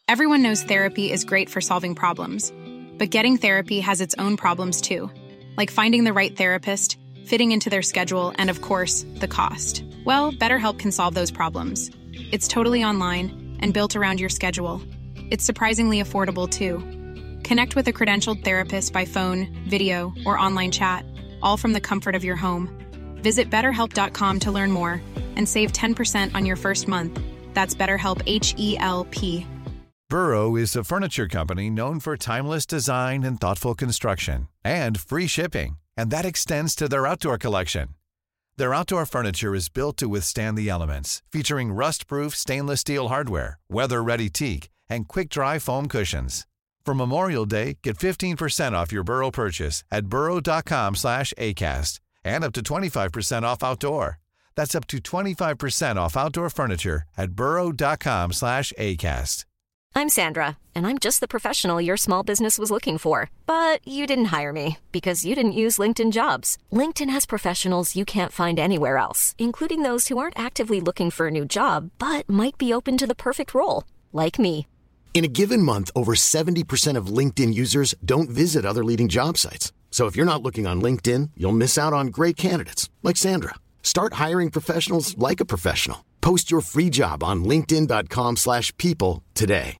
Everyone knows therapy is great for solving problems, but getting therapy has its own problems too, like finding the right therapist, fitting into their schedule, and of course, the cost. Well, BetterHelp can solve those problems. It's totally online and built around your schedule. It's surprisingly affordable too. Connect with a credentialed therapist by phone, video, or online chat, all from the comfort of your home. Visit BetterHelp.com to learn more and save 10% on your first month. That's BetterHelp, H-E-L-P. Burrow is a furniture company known for timeless design and thoughtful construction, and free shipping, and that extends to their outdoor collection. Their outdoor furniture is built to withstand the elements, featuring rust-proof stainless steel hardware, weather-ready teak, and quick-dry foam cushions. For Memorial Day, get 15% off your Burrow purchase at burrow.com/ACAST and up to 25% off outdoor. That's up to 25% off outdoor furniture at burrow.com/ACAST. I'm Sandra, and I'm just the professional your small business was looking for. But you didn't hire me because you didn't use LinkedIn Jobs. LinkedIn has professionals you can't find anywhere else, including those who aren't actively looking for a new job, but might be open to the perfect role, like me. In a given month, over 70% of LinkedIn users don't visit other leading job sites. So if you're not looking on LinkedIn, you'll miss out on great candidates like Sandra. Start hiring professionals like a professional. Post your free job on linkedin.com/people today.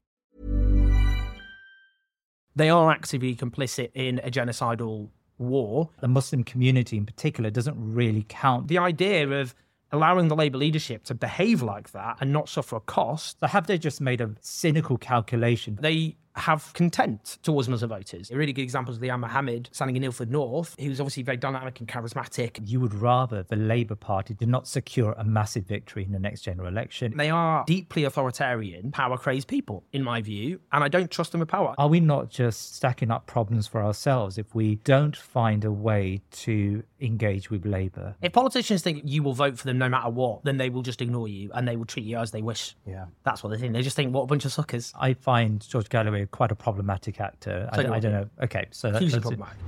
They are actively complicit in a genocidal war. The Muslim community in particular doesn't really count. The idea of allowing the Labour leadership to behave like that and not suffer a cost. So have they just made a cynical calculation? They have contempt towards Muslim voters. A really good example is Liam Mohammed standing in Ilford North. He was obviously very dynamic and charismatic. You would rather the Labour Party did not secure a massive victory in the next general election. They are deeply authoritarian, power-crazed people, in my view, and I don't trust them with power. Are we not just stacking up problems for ourselves if we don't find a way to engage with Labour? If politicians think you will vote for them no matter what, then they will just ignore you and they will treat you as they wish. Yeah. That's what they think. They just think, what a bunch of suckers. I find George Galloway quite a problematic actor. I don't know. Okay, so hugely problematic.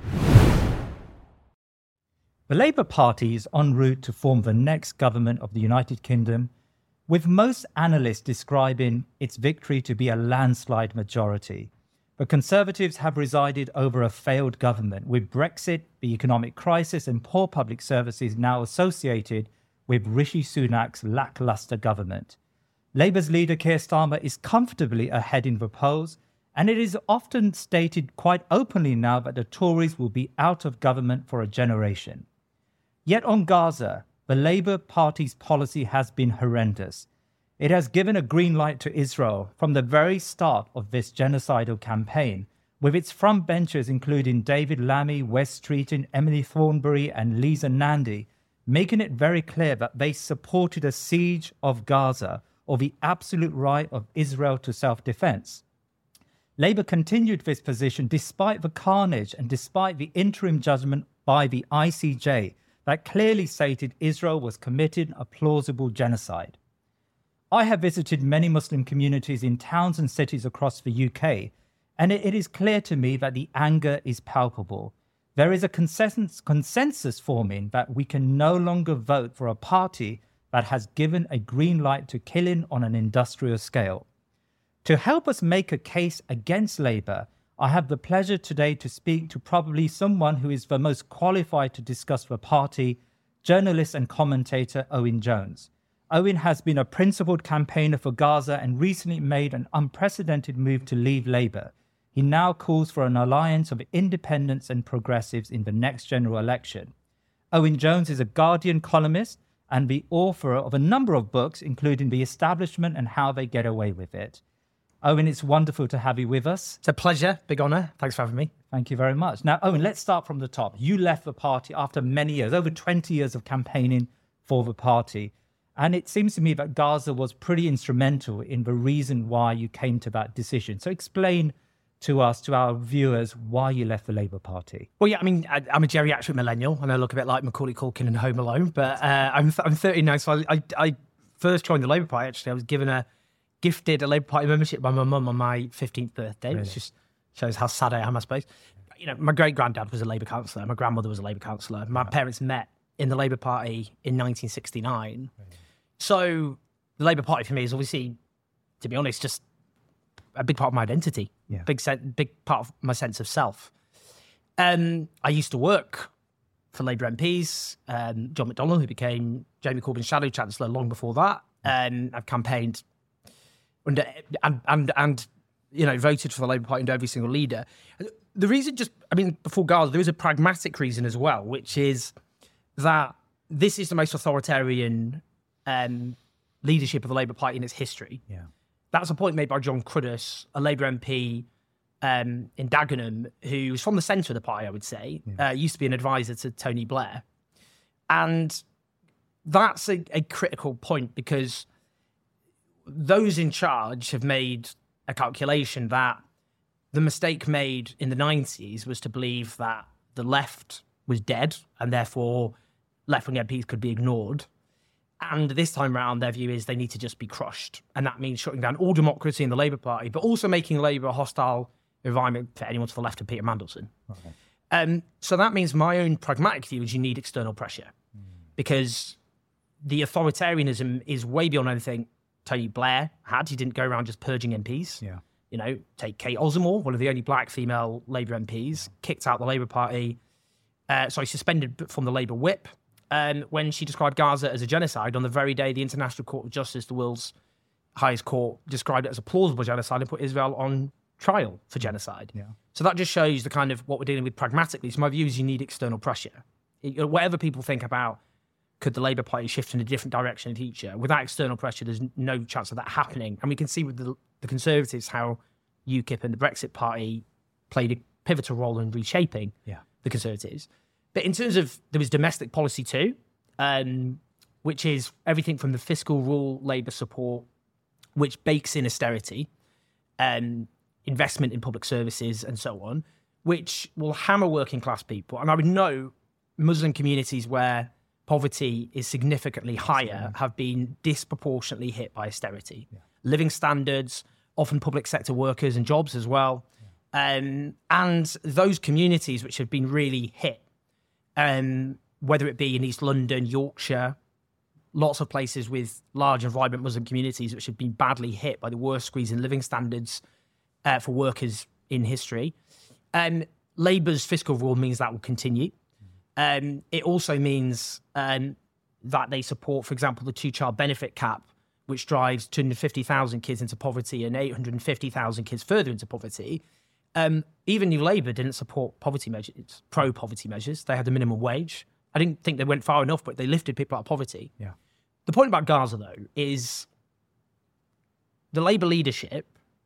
The Labour Party is en route to form the next government of the United Kingdom, with most analysts describing its victory to be a landslide majority. The Conservatives have presided over a failed government, with Brexit, the economic crisis and poor public services now associated with Rishi Sunak's lacklustre government. Labour's leader Keir Starmer is comfortably ahead in the polls, and it is often stated quite openly now that the Tories will be out of government for a generation. Yet on Gaza, the Labour Party's policy has been horrendous. It has given a green light to Israel from the very start of this genocidal campaign, with its frontbenchers including David Lammy, Wes Streeton, Emily Thornberry and Lisa Nandy, making it very clear that they supported a siege of Gaza or the absolute right of Israel to self-defense. Labour continued this position despite the carnage and despite the interim judgment by the ICJ that clearly stated Israel was committing a plausible genocide. I have visited many Muslim communities in towns and cities across the UK, and it is clear to me that the anger is palpable. There is a consensus forming that we can no longer vote for a party that has given a green light to killing on an industrial scale. To help us make a case against Labour, I have the pleasure today to speak to probably someone who is the most qualified to discuss the party, journalist and commentator Owen Jones. Owen has been a principled campaigner for Gaza and recently made an unprecedented move to leave Labour. He now calls for an alliance of independents and progressives in the next general election. Owen Jones is a Guardian columnist and the author of a number of books, including The Establishment and How They Get Away with It. Owen, it's wonderful to have you with us. It's a pleasure. Big honour. Thanks for having me. Thank you very much. Now, Owen, let's start from the top. You left the party after many years, over 20 years of campaigning for the party. And it seems to me that Gaza was pretty instrumental in the reason why you came to that decision. So explain to us, to our viewers, why you left the Labour Party. Well, yeah, I mean, I'm a geriatric millennial, and I look a bit like Macaulay Culkin in Home Alone, but I'm 30 now, so I first joined the Labour Party, actually. I was gifted a Labour Party membership by my mum on my 15th birthday, which just shows how sad I am, I suppose. You know, my great-granddad was a Labour councillor, my grandmother was a Labour councillor. My parents met in the Labour Party in 1969. So the Labour Party for me is obviously, to be honest, just a big part of my identity, big part of my sense of self. I used to work for Labour MPs, John McDonnell, who became Jeremy Corbyn's shadow chancellor long before that. I've campaigned under and voted for the Labour Party under every single leader. The reason before Gaza, there is a pragmatic reason as well, which is that this is the most authoritarian leadership of the Labour Party in its history. Yeah. That's a point made by John Cruddas, a Labour MP in Dagenham, who was from the centre of the party, I would say, used to be an advisor to Tony Blair. And that's a critical point, because those in charge have made a calculation that the mistake made in the 90s was to believe that the left was dead and therefore left-wing MPs could be ignored. And this time around, their view is they need to just be crushed. And that means shutting down all democracy in the Labour Party, but also making Labour a hostile environment for anyone to the left of Peter Mandelson. Okay. So that means my own pragmatic view is you need external pressure, because the authoritarianism is way beyond anything Tony Blair had. He didn't go around just purging MPs. Yeah. Take Kate Osmore, one of the only black female Labour MPs, kicked out the Labour Party, suspended from the Labour whip, when she described Gaza as a genocide on the very day the International Court of Justice, the world's highest court, described it as a plausible genocide and put Israel on trial for genocide. Yeah. So that just shows the kind of what we're dealing with pragmatically. So my view is you need external pressure. Whatever people think about, could the Labour Party shift in a different direction in the future? Without external pressure, there's no chance of that happening. And we can see with the Conservatives how UKIP and the Brexit Party played a pivotal role in reshaping the Conservatives. But in terms of, there was domestic policy too, which is everything from the fiscal rule, Labour support, which bakes in austerity, investment in public services and so on, which will hammer working class people. And I would know Muslim communities where poverty is significantly higher have been disproportionately hit by austerity. Yeah. Living standards, often public sector workers and jobs as well. Yeah. And those communities which have been really hit, whether it be in East London, Yorkshire, lots of places with large and vibrant Muslim communities which have been badly hit by the worst squeeze in living standards for workers in history. Labour's fiscal rule means that will continue. It also means that they support, for example, the two-child benefit cap, which drives 250,000 kids into poverty and 850,000 kids further into poverty. Even New Labour didn't support poverty measures, pro-poverty measures. They had the minimum wage. I didn't think they went far enough, but they lifted people out of poverty. Yeah. The point about Gaza, though, is the Labour leadership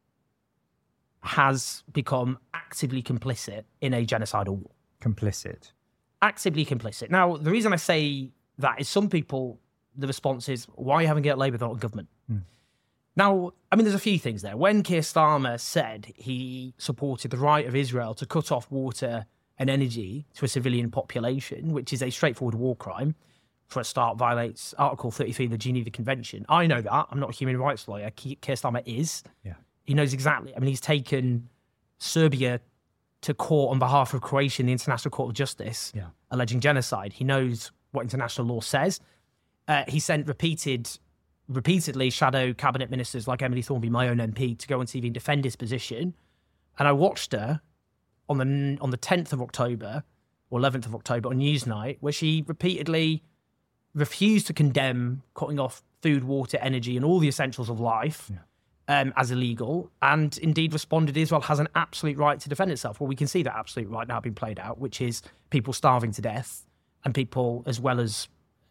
has become actively complicit in a genocidal war. Complicit. Actively complicit. Now, the reason I say that is some people, the response is, why are you having to get Labour not a government? Now, there's a few things there. When Keir Starmer said he supported the right of Israel to cut off water and energy to a civilian population, which is a straightforward war crime, for a start violates Article 33 of the Geneva Convention. I know that. I'm not a human rights lawyer. Keir Starmer is. Yeah. He knows exactly. He's taken Serbia to court on behalf of Croatia in the International Court of Justice, alleging genocide. He knows what international law says. He sent repeatedly shadow cabinet ministers like Emily Thornby, my own MP, to go on TV and defend his position. And I watched her on the 10th of October or 11th of October on Newsnight, where she repeatedly refused to condemn cutting off food, water, energy, and all the essentials of life as illegal, and indeed responded Israel has an absolute right to defend itself. Well, we can see that absolute right now being played out, which is people starving to death and people, as well as,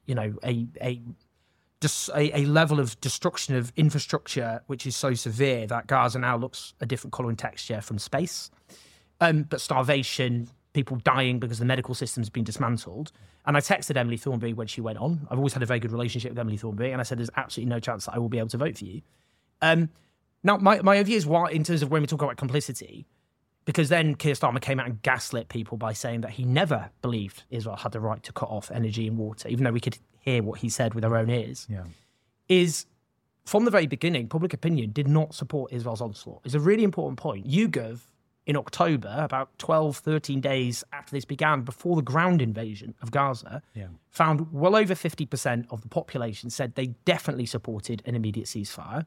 a level of destruction of infrastructure which is so severe that Gaza now looks a different colour and texture from space. But starvation, people dying because the medical system's been dismantled. And I texted Emily Thornby when she went on. I've always had a very good relationship with Emily Thornby, and I said, there's absolutely no chance that I will be able to vote for you. Now, my view is why, in terms of when we talk about complicity, because then Keir Starmer came out and gaslit people by saying that he never believed Israel had the right to cut off energy and water, even though we could hear what he said with our own ears, is from the very beginning, public opinion did not support Israel's onslaught. It's a really important point. YouGov, in October, about 12, 13 days after this began, before the ground invasion of Gaza, found well over 50% of the population said they definitely supported an immediate ceasefire.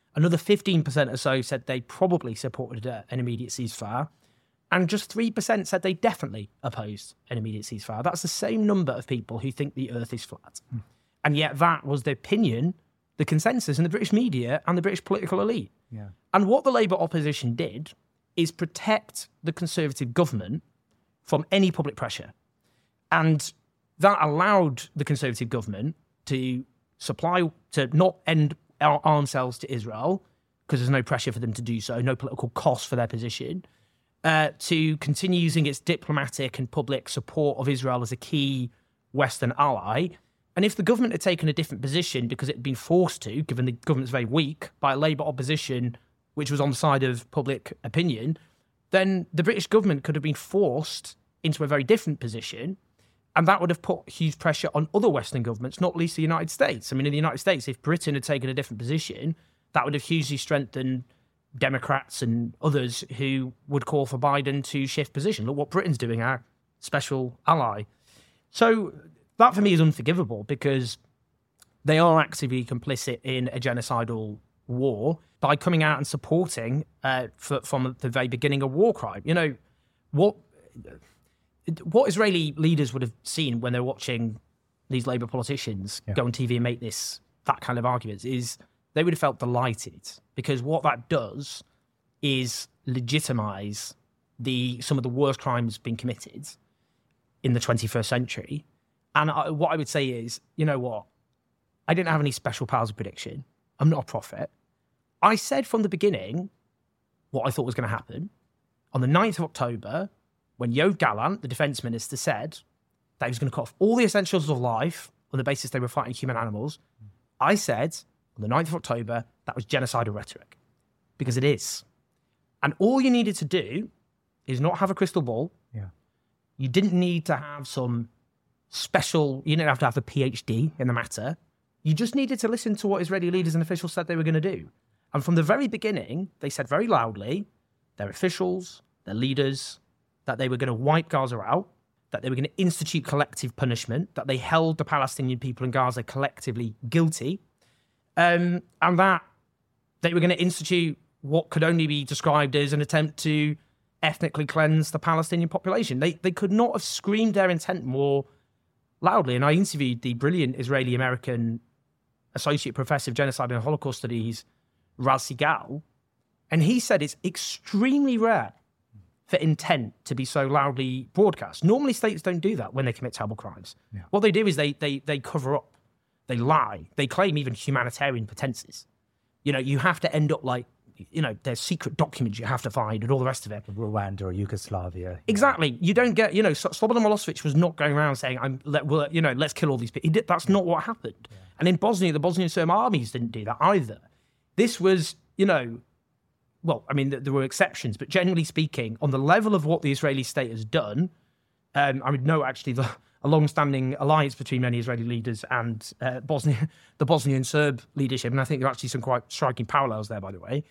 Another 15% or so said they probably supported an immediate ceasefire. And just 3% said they definitely opposed an immediate ceasefire. That's the same number of people who think the earth is flat. And yet that was the opinion, the consensus in the British media and the British political elite. Yeah. And what the Labour opposition did is protect the Conservative government from any public pressure. And that allowed the Conservative government to not end our arms sales to Israel, because there's no pressure for them to do so, no political cost for their position, to continue using its diplomatic and public support of Israel as a key Western ally. And if the government had taken a different position because it had been forced to, given the government's very weak, by a Labour opposition, which was on the side of public opinion, then the British government could have been forced into a very different position. And that would have put huge pressure on other Western governments, not least the United States. I mean, in the United States, if Britain had taken a different position, that would have hugely strengthened Democrats and others who would call for Biden to shift position. Look what Britain's doing, our special ally. So that for me is unforgivable, because they are actively complicit in a genocidal war by coming out and supporting from the very beginning a war crime. You know, what Israeli leaders would have seen when they're watching these Labour politicians go on TV and make that kind of arguments is they would have felt delighted, because what that does is legitimise some of the worst crimes being committed in the 21st century. And what I would say is, you know what? I didn't have any special powers of prediction. I'm not a prophet. I said from the beginning what I thought was going to happen. On the 9th of October, when Yoav Gallant, the defence minister, said that he was going to cut off all the essentials of life on the basis they were fighting human animals, I said on the 9th of October that was genocidal rhetoric, because it is. And all you needed to do is not have a crystal ball. Yeah. You didn't need to have you didn't have to have a PhD in the matter. You just needed to listen to what Israeli leaders and officials said they were going to do. And from the very beginning, they said very loudly, their officials, their leaders, that they were going to wipe Gaza out, that they were going to institute collective punishment, that they held the Palestinian people in Gaza collectively guilty, and that they were going to institute what could only be described as an attempt to ethnically cleanse the Palestinian population. They could not have screamed their intent more loudly. And I interviewed the brilliant Israeli-American associate professor of genocide and Holocaust studies, Raz Sigal, and he said it's extremely rare for intent to be so loudly broadcast. Normally, states don't do that when they commit terrible crimes. Yeah. What they do is they cover up, they lie, they claim even humanitarian pretenses. You know, you have to end up like, you know, there's secret documents you have to find and all the rest of it. Rwanda or Yugoslavia. Exactly. You don't get, you know, Slobodan Milosevic was not going around saying, let's kill all these people. That's not what happened. Yeah. And in Bosnia, the Bosnian Serb armies didn't do that either. This was, you know, well, I mean, there were exceptions, but generally speaking, on the level of what the Israeli state has done, I would know actually a long-standing alliance between many Israeli leaders and the Bosnian Serb leadership, and I think there are actually some quite striking parallels there, by the way.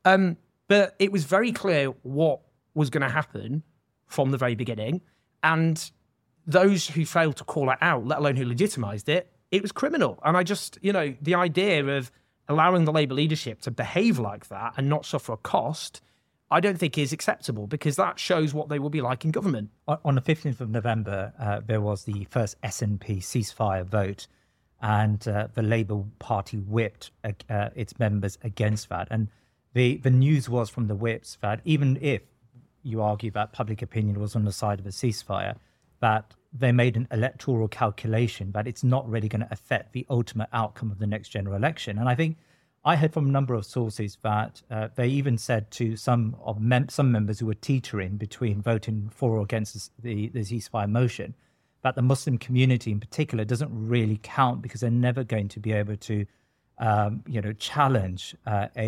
But it was very clear what was going to happen from the very beginning, and those who failed to call it out, let alone who legitimised it, it was criminal. And I just, you know, the idea of allowing the Labour leadership to behave like that and not suffer a cost, I don't think is acceptable, because that shows what they will be like in government. On the 15th of November, there was the first SNP ceasefire vote, and the Labour Party whipped its members against that. And the news was from the whips that even if you argue that public opinion was on the side of a ceasefire, that they made an electoral calculation that it's not really going to affect the ultimate outcome of the next general election. And I think I heard from a number of sources that they even said to some members who were teetering between voting for or against the ceasefire motion, that the Muslim community in particular doesn't really count, because they're never going to be able to, challenge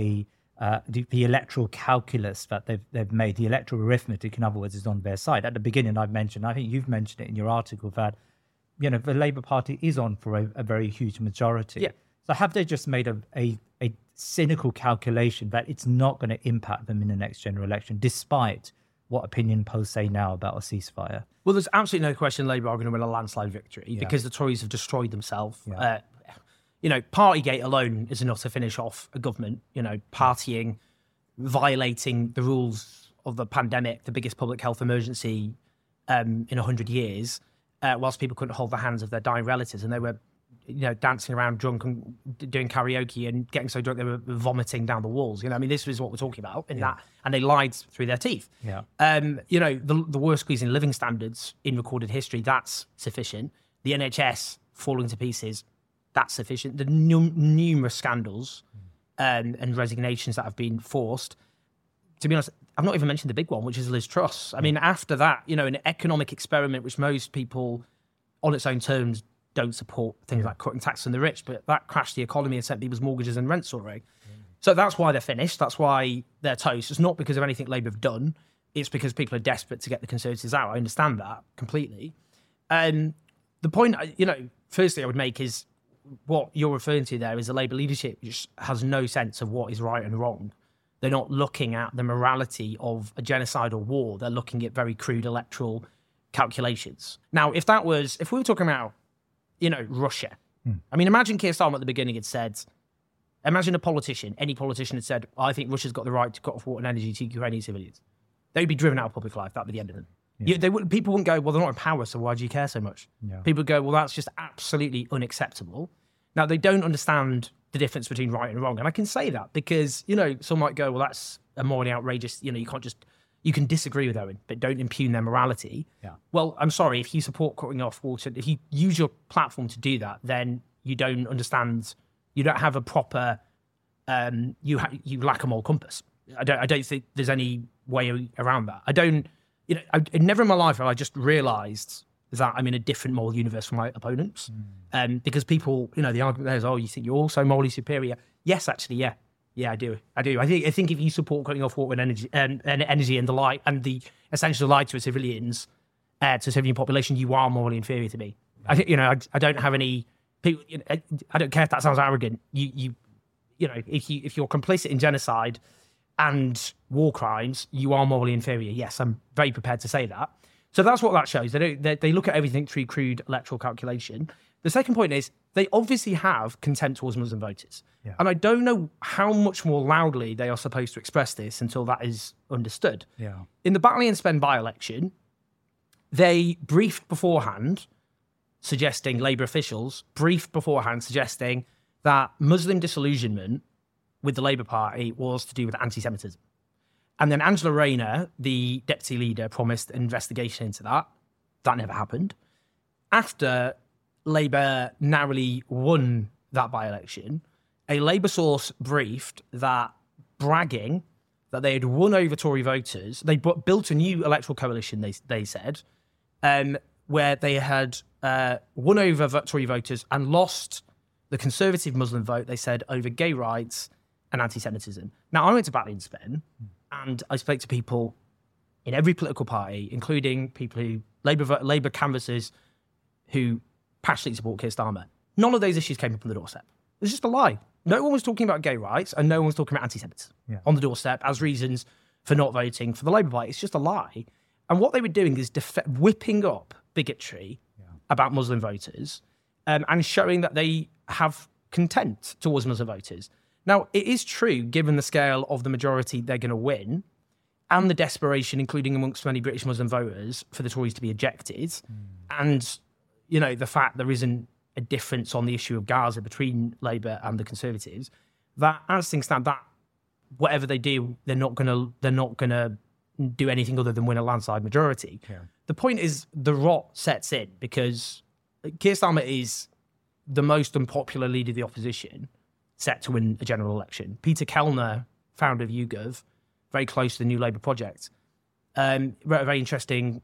the electoral calculus that they've made. The electoral arithmetic, in other words, is on their side. At the beginning, I think you've mentioned it in your article, that, you know, the Labour Party is on for a very huge majority. Yeah. So have they just made a cynical calculation that it's not going to impact them in the next general election, despite what opinion polls say now about a ceasefire? Well, there's absolutely no question Labour are going to win a landslide victory, because the Tories have destroyed themselves. Partygate alone is enough to finish off a government, partying, violating the rules of the pandemic, the biggest public health emergency in 100 years, whilst people couldn't hold the hands of their dying relatives, and they were dancing around drunk and doing karaoke and getting so drunk they were vomiting down the walls. This is what we're talking about in that, and they lied through their teeth. Yeah. The worst squeeze in living standards in recorded history, that's sufficient. The NHS falling to pieces, that's sufficient. The numerous scandals and resignations that have been forced. To be honest, I've not even mentioned the big one, which is Liz Truss. After that, an economic experiment which most people on its own terms don't support, things like cutting tax on the rich, but that crashed the economy and sent people's mortgages and rents soaring. So that's why they're finished. That's why they're toast. It's not because of anything Labour have done. It's because people are desperate to get the Conservatives out. I understand that completely. The point, firstly I would make is what you're referring to there is the Labour leadership which has no sense of what is right and wrong. They're not looking at the morality of a genocidal war. They're looking at very crude electoral calculations. Now, if we were talking about Russia. Imagine Keir Starmer at the beginning had said, imagine any politician had said, I think Russia's got the right to cut off water and energy to Ukrainian civilians. They'd be driven out of public life. That'd be the end of them. Yeah. People wouldn't go, well, they're not in power, so why do you care so much? Yeah. People would go, well, that's just absolutely unacceptable. Now, they don't understand the difference between right and wrong. And I can say that because, some might go, well, that's a morally outrageous, you can disagree with Owen, but don't impugn their morality. Yeah. Well, I'm sorry, if you support cutting off water, if you use your platform to do that, then you don't understand, you don't have a proper, you lack a moral compass. I don't think there's any way around that. Never in my life have I just realised that I'm in a different moral universe from my opponents. Because people, the argument there is, you think you're also morally superior. Yes, actually, yeah. Yeah, I do. I think if you support cutting off water and energy and the light and the essential light to civilians, to the civilian population, you are morally inferior to me. I think I don't have any people. I don't care if that sounds arrogant. If you're complicit in genocide and war crimes, you are morally inferior. Yes, I'm very prepared to say that. So that's what that shows. They look at everything through crude electoral calculation. The second point is they obviously have contempt towards Muslim voters. Yeah. And I don't know how much more loudly they are supposed to express this until that is understood. Yeah. In the Batley and Spen by-election, they briefed beforehand, Labour officials briefed beforehand suggesting that Muslim disillusionment with the Labour Party was to do with anti-Semitism. And then Angela Rayner, the deputy leader, promised an investigation into that. That never happened. After Labour narrowly won that by-election, a Labour source briefed that bragging that they had won over Tory voters, they built a new electoral coalition, they said, where they had won over Tory voters and lost the Conservative Muslim vote, they said, over gay rights and anti-Semitism. Now, I went to Batley and Spen, and I spoke to people in every political party, including people who, Labour canvassers who passionately support Keir Starmer. None of those issues came up on the doorstep. It was just a lie. No one was talking about gay rights and no one was talking about anti-Semitism on the doorstep as reasons for not voting for the Labour Party. It's just a lie. And what they were doing is whipping up bigotry about Muslim voters and showing that they have contempt towards Muslim voters. Now, it is true, given the scale of the majority they're going to win and the desperation, including amongst many British Muslim voters, for the Tories to be ejected and the fact there isn't a difference on the issue of Gaza between Labour and the Conservatives, that as things stand, that whatever they do, they're not gonna do anything other than win a landslide majority. Yeah. The point is the rot sets in because Keir Starmer is the most unpopular leader of the opposition set to win a general election. Peter Kellner, founder of YouGov, very close to the New Labour project, wrote a very interesting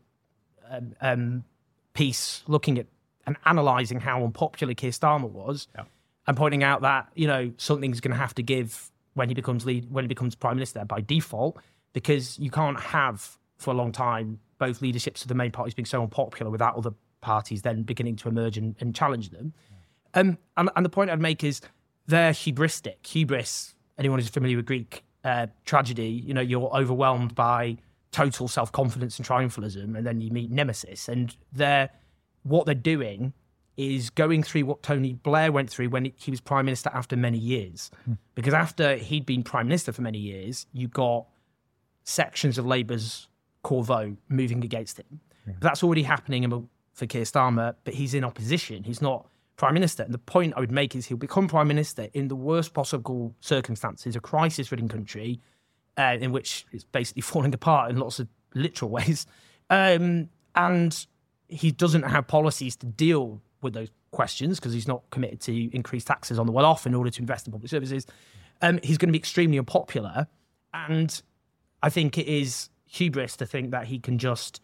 piece looking at and analysing how unpopular Keir Starmer was, and pointing out that something's going to have to give when he becomes Prime Minister by default, because you can't have for a long time both leaderships of the main parties being so unpopular without other parties then beginning to emerge and challenge them. And the point I'd make is they're hubristic. Hubris, anyone who's familiar with Greek tragedy, you're overwhelmed by total self-confidence and triumphalism, and then you meet nemesis, and what they're doing is going through what Tony Blair went through when he was Prime Minister after many years. Because after he'd been Prime Minister for many years, you got sections of Labour's core vote moving against him. But that's already happening for Keir Starmer, but he's in opposition. He's not Prime Minister. And the point I would make is he'll become Prime Minister in the worst possible circumstances, a crisis-ridden country in which it's basically falling apart in lots of literal ways. And he doesn't have policies to deal with those questions because he's not committed to increase taxes on the well-off in order to invest in public services. He's going to be extremely unpopular. And I think it is hubris to think that they can just,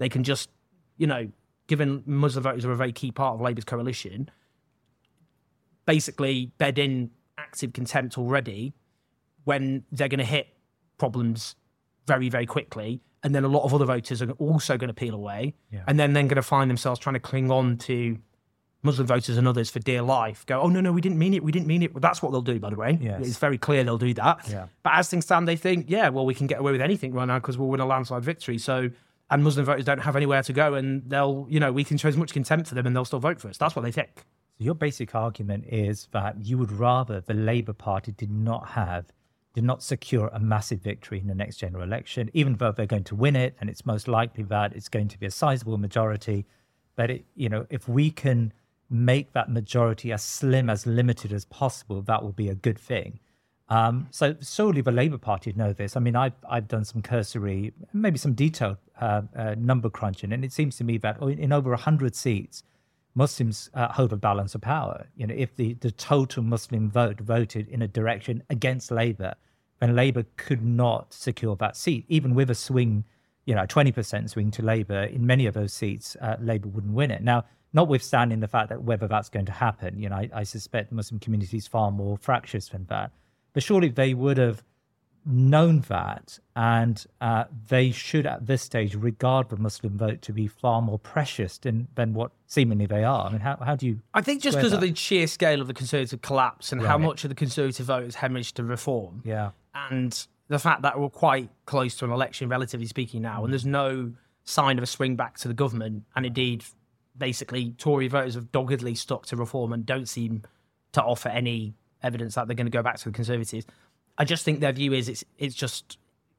given Muslim voters are a very key part of Labour's coalition, basically bed in active contempt already when they're going to hit problems very, very quickly. And then a lot of other voters are also going to peel away. Yeah. And then they're going to find themselves trying to cling on to Muslim voters and others for dear life. Go, oh, no, we didn't mean it. We didn't mean it. Well, that's what they'll do, by the way. Yes. It's very clear they'll do that. Yeah. But as things stand, they think, we can get away with anything right now because we'll win a landslide victory. So, and Muslim voters don't have anywhere to go and they'll, we can show as much contempt for them and they'll still vote for us. That's what they think. So your basic argument is that you would rather the Labour Party did not secure a massive victory in the next general election, even though they're going to win it, and it's most likely that it's going to be a sizable majority. But if we can make that majority as slim, as limited as possible, that will be a good thing. So surely the Labour Party know this. I mean, I've done some cursory, maybe some detailed number crunching, and it seems to me that in over 100 seats, Muslims hold a balance of power. If the total Muslim vote voted in a direction against Labour, then Labour could not secure that seat. Even with a swing, a 20% swing to Labour, in many of those seats, Labour wouldn't win it. Now, notwithstanding the fact that whether that's going to happen, I suspect the Muslim community is far more fractious than that. But surely they would have known that, and they should at this stage regard the Muslim vote to be far more precious than what seemingly they are. I mean, how do you... I think just because of the sheer scale of the Conservative collapse and how much of the Conservative vote is hemorrhaged to reform, and the fact that we're quite close to an election, relatively speaking now, and there's no sign of a swing back to the government, and indeed, basically, Tory voters have doggedly stuck to reform and don't seem to offer any evidence that they're going to go back to the Conservatives. I just think their view is it's just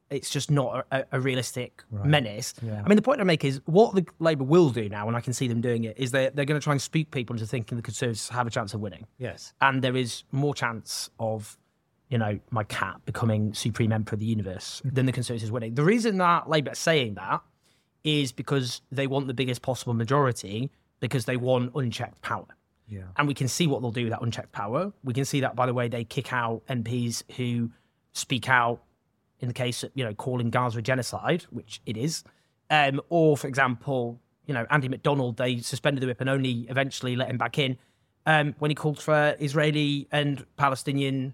not a realistic menace. Yeah. I mean, the point I make is what the Labour will do now, and I can see them doing it, is they're going to try and spook people into thinking the Conservatives have a chance of winning. Yes. And there is more chance of, my cat becoming supreme emperor of the universe than the Conservatives winning. The reason that Labour are saying that is because they want the biggest possible majority, because they want unchecked power. Yeah. And we can see what they'll do with that unchecked power. We can see that by the way they kick out MPs who speak out in the case of, calling Gaza a genocide, which it is. Or, for example, Andy McDonald, they suspended the whip and only eventually let him back in when he called for Israeli and Palestinian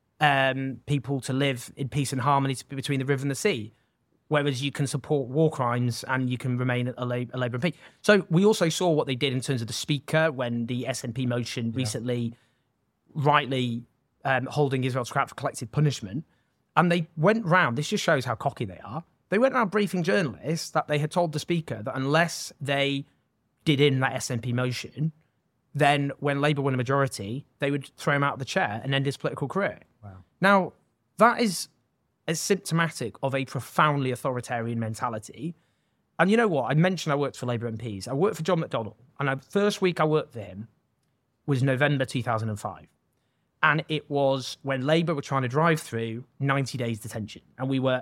people to live in peace and harmony between the river and the sea. Whereas you can support war crimes and you can remain a Labour MP. So we also saw what they did in terms of the Speaker when the SNP motion recently rightly holding Israel to account for collective punishment. And they went round, this just shows how cocky they are, they went around briefing journalists that they had told the Speaker that unless they did in that SNP motion, then when Labour won a majority, they would throw him out of the chair and end his political career. Wow. Now, that is as symptomatic of a profoundly authoritarian mentality. And you know what? I mentioned I worked for Labour MPs. I worked for John McDonnell, and the first week I worked for him was November 2005. And it was when Labour were trying to drive through 90 days detention. And we were,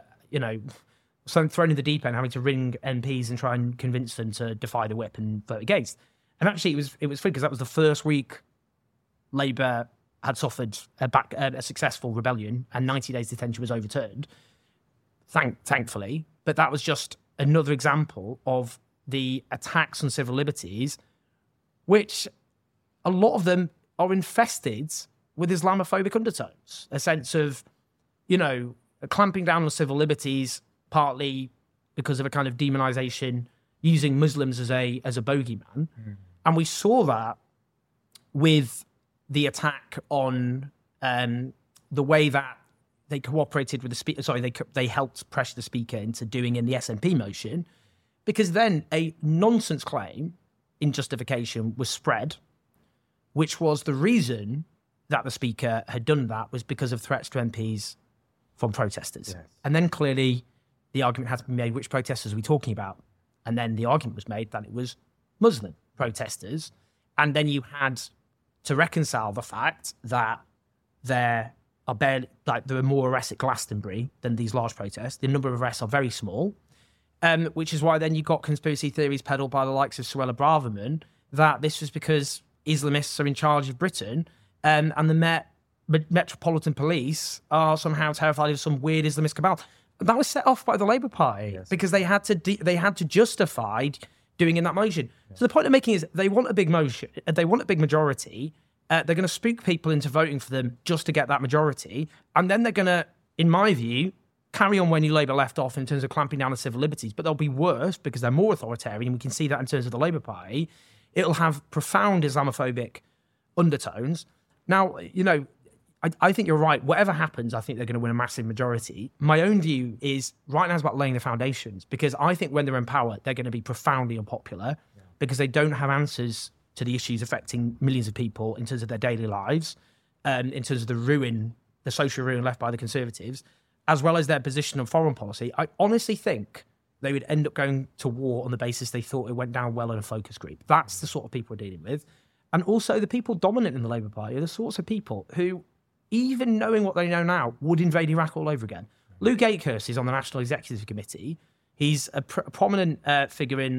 thrown in the deep end, having to ring MPs and try and convince them to defy the whip and vote against. And actually, it was funny because that was the first week Labour had suffered a successful rebellion and 90 days detention was overturned, thankfully. But that was just another example of the attacks on civil liberties, which a lot of them are infested with Islamophobic undertones. A sense of, clamping down on civil liberties, partly because of a kind of demonization, using Muslims as a bogeyman. Mm. And we saw that with the attack on the way that they cooperated with the Speaker. Sorry, they helped pressure the Speaker into doing in the SNP motion, because then a nonsense claim in justification was spread which was the reason that the Speaker had done that was because of threats to MPs from protesters. Yes. And then clearly the argument had to be made, which protesters are we talking about? And then the argument was made that it was Muslim protesters. And then you had to reconcile the fact that there are more arrests at Glastonbury than these large protests. The number of arrests are very small, which is why then you got conspiracy theories peddled by the likes of Suella Braverman that this was because Islamists are in charge of Britain, and the Metropolitan Police are somehow terrified of some weird Islamist cabal. That was set off by the Labour Party because they had to justify doing in that motion. Yeah. So the point I'm making is they want a big motion, they want a big majority. They're going to spook people into voting for them just to get that majority, and then they're going to, in my view, carry on where New Labour left off in terms of clamping down on civil liberties. But they'll be worse because they're more authoritarian. We can see that in terms of the Labour Party. It'll have profound Islamophobic undertones. Now, I think you're right. Whatever happens, I think they're going to win a massive majority. My own view is right now it's about laying the foundations, because I think when they're in power, they're going to be profoundly unpopular because they don't have answers to the issues affecting millions of people in terms of their daily lives, in terms of the social ruin left by the Conservatives, as well as their position on foreign policy. I honestly think they would end up going to war on the basis they thought it went down well in a focus group. That's the sort of people we're dealing with. And also the people dominant in the Labour Party are the sorts of people who, even knowing what they know now, would invade Iraq all over again. Lou Gatehurst is on the National Executive Committee. He's a prominent figure in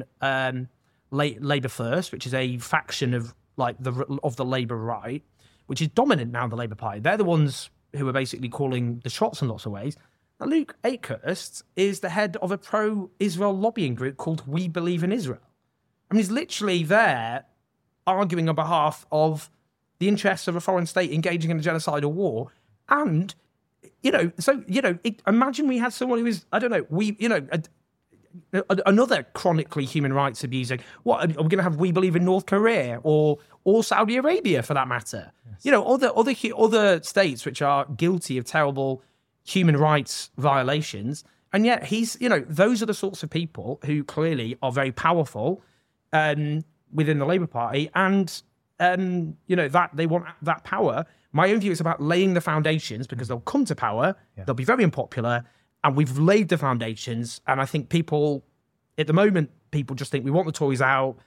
Labour First, which is a faction of the Labour right, which is dominant now in the Labour Party. They're the ones who are basically calling the shots in lots of ways. Now, Luke Akehurst is the head of a pro-Israel lobbying group called We Believe in Israel. I mean, he's literally there arguing on behalf of the interests of a foreign state engaging in a genocidal war. And, imagine we had someone who is, another chronically human rights abuser. What, are we going to have We Believe in North Korea or Saudi Arabia for that matter? Yes. Other states which are guilty of terrible human rights violations. And yet those are the sorts of people who clearly are very powerful within the Labour Party, and that they want that power. My own view is about laying the foundations, because they'll come to power, they'll be very unpopular, and we've laid the foundations. And I think people, at the moment, people just think we want the Tories out.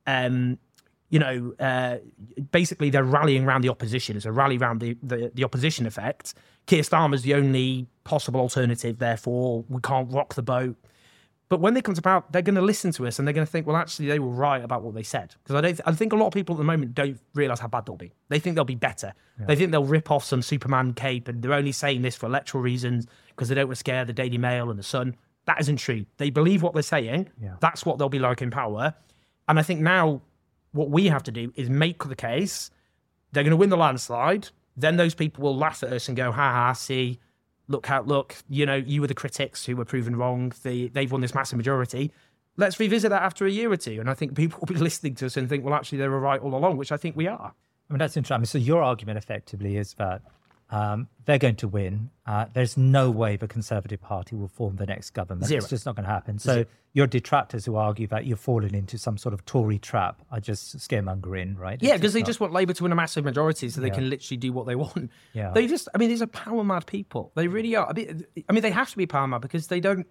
Basically they're rallying around the opposition. It's a rally around the opposition effect. Keir Starmer's the only possible alternative, therefore we can't rock the boat. But when they come to power, they're going to listen to us and they're going to think, well, actually, they were right about what they said. Because I think a lot of people at the moment don't realise how bad they'll be. They think they'll be better. Yeah. They think they'll rip off some Superman cape, and they're only saying this for electoral reasons because they don't want to scare the Daily Mail and the Sun. That isn't true. They believe what they're saying. Yeah. That's what they'll be like in power. And I think now what we have to do is make the case. They're going to win the landslide. Then those people will laugh at us and go, ha, see, look, you were the critics who were proven wrong. They've won this massive majority. Let's revisit that after a year or two. And I think people will be listening to us and think, well, actually, they were right all along, which I think we are. I mean, that's interesting. So your argument effectively is that they're going to win. There's no way the Conservative Party will form the next government. Zero. It's just not going to happen. So your detractors who argue that you're falling into some sort of Tory trap are just scaremongering, right? Yeah, because they just want Labour to win a massive majority so they can literally do what they want. Yeah. These are power mad people. They really are. I mean, they have to be power mad because they don't.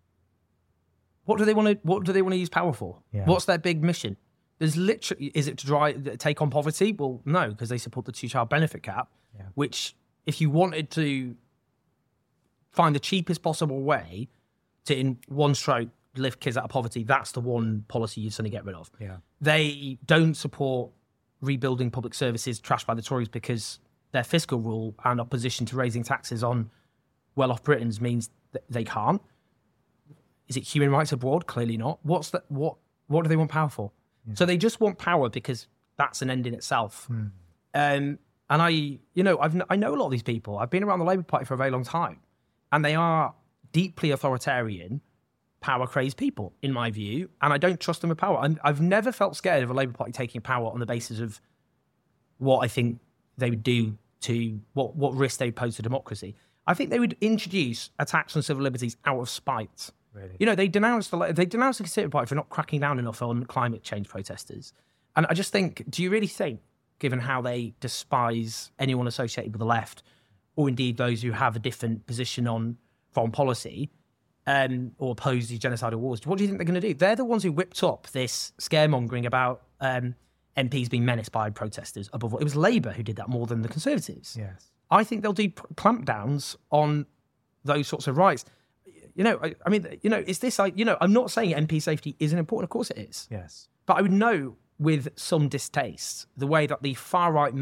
What do they want to use power for? Yeah. What's their big mission? Is it to take on poverty? Well, no, because they support the 2-child benefit cap, which, if you wanted to find the cheapest possible way to, in one stroke, lift kids out of poverty, that's the one policy you'd suddenly get rid of. Yeah. They don't support rebuilding public services trashed by the Tories because their fiscal rule and opposition to raising taxes on well-off Britons means that they can't. Is it human rights abroad? Clearly not. What do they want power for? Yeah. So they just want power because that's an end in itself. And I know a lot of these people. I've been around the Labour Party for a very long time, and they are deeply authoritarian, power-crazed people, in my view, and I don't trust them with power. I've never felt scared of a Labour Party taking power on the basis of what I think they would do to what risk they would pose to democracy. I think they would introduce attacks on civil liberties out of spite. Really? They denounced the Conservative Party for not cracking down enough on climate change protesters. And I just think, do you really think given how they despise anyone associated with the left, or indeed those who have a different position on foreign policy, or oppose these genocidal wars. What do you think they're going to do? They're the ones who whipped up this scaremongering about MPs being menaced by protesters. Above all, it was Labour who did that more than the Conservatives. Yes. I think they'll do clampdowns on those sorts of rights. I mean, it's this like, I'm not saying MP safety isn't important. Of course it is. Yes. But I would know with some distaste the way that the far-right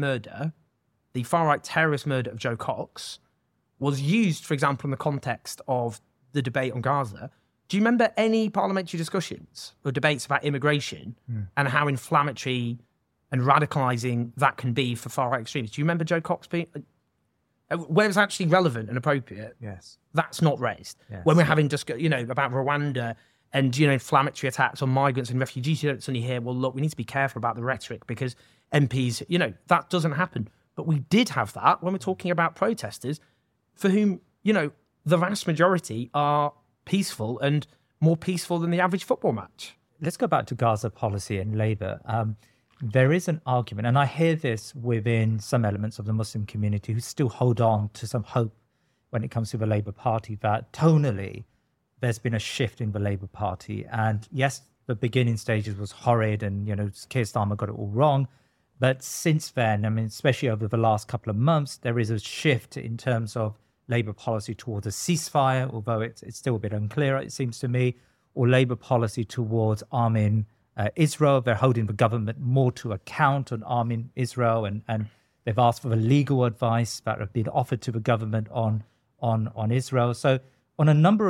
terrorist murder of Joe Cox was used, for example, in the context of the debate on Gaza. Do you remember any parliamentary discussions or debates about immigration and how inflammatory and radicalising that can be for far-right extremists? Do you remember Joe Cox being... where it's actually relevant and appropriate, yes, that's not raised. Yes. When we're having about Rwanda and inflammatory attacks on migrants and refugees, you don't suddenly hear, well, look, we need to be careful about the rhetoric because MPs, that doesn't happen. But we did have that when we're talking about protesters, for whom the vast majority are peaceful and more peaceful than the average football match. Let's go back to Gaza policy and Labour. There is an argument, and I hear this within some elements of the Muslim community who still hold on to some hope when it comes to the Labour Party, that tonally there's been a shift in the Labour Party. And yes, the beginning stages was horrid and, Keir Starmer got it all wrong. But since then, I mean, especially over the last couple of months, there is a shift in terms of Labour policy towards a ceasefire, although it's still a bit unclear, it seems to me, or Labour policy towards arming Israel. They're holding the government more to account on arming Israel, and they've asked for the legal advice that have been offered to the government on Israel. So on in a number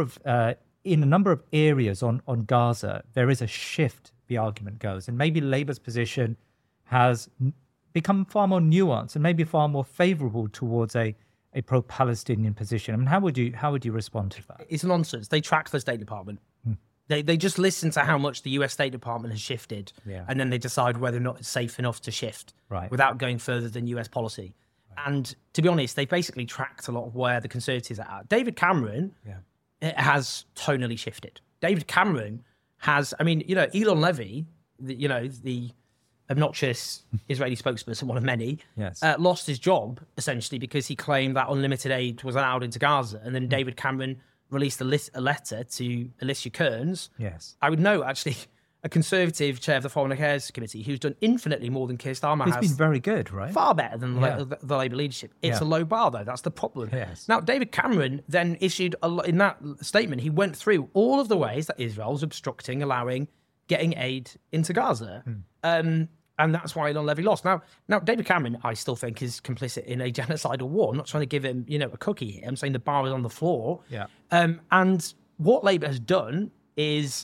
of areas on Gaza, there is a shift, the argument goes, and maybe Labour's position has become far more nuanced and maybe far more favourable towards a pro-Palestinian position. I mean, how would you respond to that? It's nonsense. They track the State Department. They just listen to how much the US State Department has shifted, and then they decide whether or not it's safe enough to shift without going further than US policy. Right. And to be honest, they basically tracked a lot of where the Conservatives are at. David Cameron has tonally shifted. David Cameron has, Elon Levy, the obnoxious Israeli spokesperson, one of many, lost his job essentially because he claimed that unlimited aid was allowed into Gaza. And then David Cameron released a letter to Alicia Kearns. Yes. I would know, actually, a Conservative chair of the Foreign Affairs Committee who's done infinitely more than Keir Starmer has. He's been very good, right? Far better than the Labour leadership. It's a low bar, though. That's the problem. Yes. Now, David Cameron then issued, in that statement, he went through all of the ways that Israel was obstructing, getting aid into Gaza. And that's why Elon Levy lost. Now, David Cameron, I still think, is complicit in a genocidal war. I'm not trying to give him, a cookie here. I'm saying the bar is on the floor. Yeah. And what Labour has done is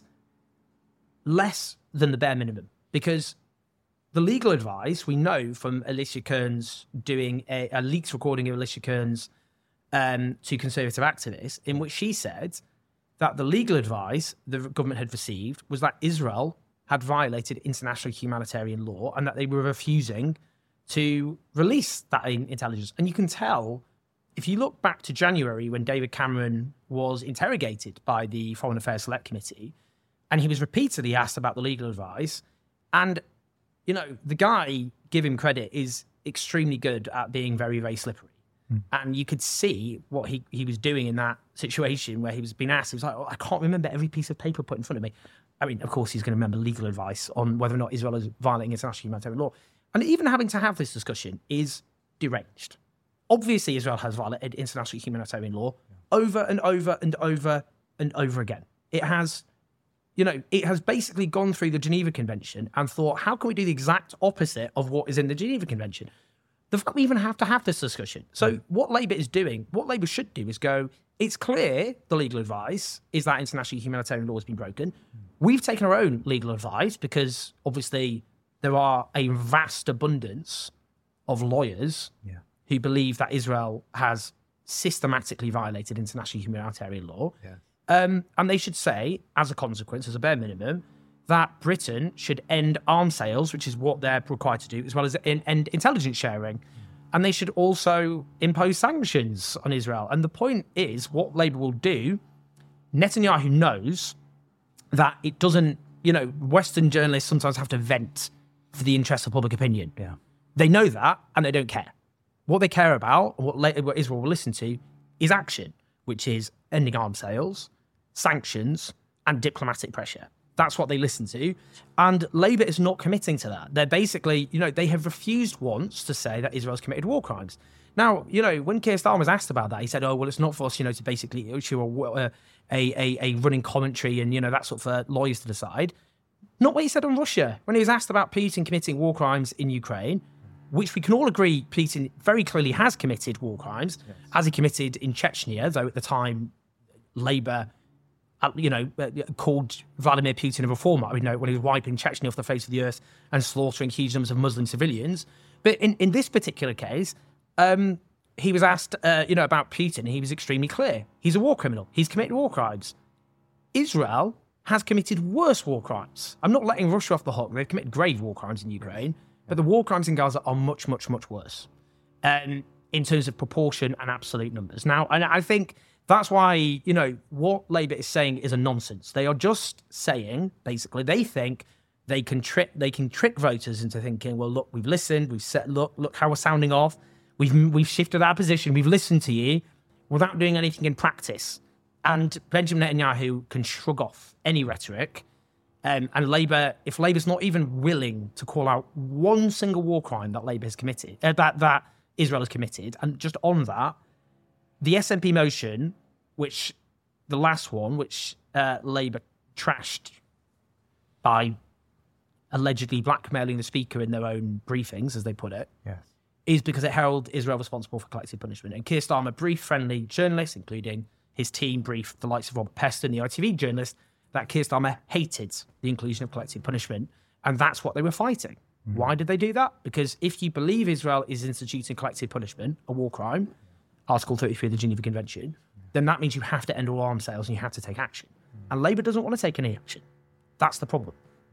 less than the bare minimum, because the legal advice we know from Alicia Kearns doing a leaked recording of Alicia Kearns to Conservative activists, in which she said that the legal advice the government had received was that Israel had violated international humanitarian law and that they were refusing to release that intelligence. And you can tell, if you look back to January when David Cameron was interrogated by the Foreign Affairs Select Committee, and he was repeatedly asked about the legal advice, and, the guy, give him credit, is extremely good at being very, very slippery. And you could see what he was doing in that situation where he was being asked. He was like, I can't remember every piece of paper put in front of me. I mean, of course, he's going to remember legal advice on whether or not Israel is violating international humanitarian law. And even having to have this discussion is deranged. Obviously, Israel has violated international humanitarian law over and over and over and over again. It has, it has basically gone through the Geneva Convention and thought, how can we do the exact opposite of what is in the Geneva Convention? The fact we even have to have this discussion. So what Labour is doing, what Labour should do is go, it's clear the legal advice is that international humanitarian law has been broken. We've taken our own legal advice because obviously there are a vast abundance of lawyers who believe that Israel has systematically violated international humanitarian law. And they should say, as a consequence, as a bare minimum, that Britain should end arms sales, which is what they're required to do, as well as end intelligence sharing. And they should also impose sanctions on Israel. And the point is, what Labour will do, Netanyahu knows that it doesn't, Western journalists sometimes have to vent for the interests of public opinion. Yeah. They know that, and they don't care. What they care about, and what Israel will listen to, is action, which is ending arms sales, sanctions, and diplomatic pressure. That's what they listen to. And Labour is not committing to that. They're basically, they have refused once to say that Israel's committed war crimes. Now, when Keir Starmer was asked about that, he said, oh, well, it's not for us, to basically issue a running commentary and, that's sort of for lawyers to decide. Not what he said on Russia. When he was asked about Putin committing war crimes in Ukraine, which we can all agree Putin very clearly has committed war crimes, as he committed in Chechnya, though at the time Labour, called Vladimir Putin a reformer, when he was wiping Chechnya off the face of the earth and slaughtering huge numbers of Muslim civilians. But in this particular case, he was asked, about Putin, and he was extremely clear. He's a war criminal. He's committed war crimes. Israel has committed worse war crimes. I'm not letting Russia off the hook. They've committed grave war crimes in Ukraine, but the war crimes in Gaza are much, much, much worse in terms of proportion and absolute numbers. Now, and I think that's why, what Labour is saying is a nonsense. They are just saying, basically, they think they can trick voters into thinking, well, look, we've listened, we've said, look how we're sounding off. We've shifted our position, we've listened to you without doing anything in practice. And Benjamin Netanyahu can shrug off any rhetoric. And Labour, if Labour's not even willing to call out one single war crime that Labour has committed, that Israel has committed, and just on that, the SNP motion, which the last one, which Labour trashed by allegedly blackmailing the speaker in their own briefings, as they put it, is because it held Israel responsible for collective punishment. And Keir Starmer briefed friendly journalists, including his team, briefed the likes of Robert Peston, the ITV journalist, that Keir Starmer hated the inclusion of collective punishment. And that's what they were fighting. Why did they do that? Because if you believe Israel is instituting collective punishment, a war crime, Article 33 of the Geneva Convention, then that means you have to end all arms sales and you have to take action. And Labour doesn't want to take any action. That's the problem.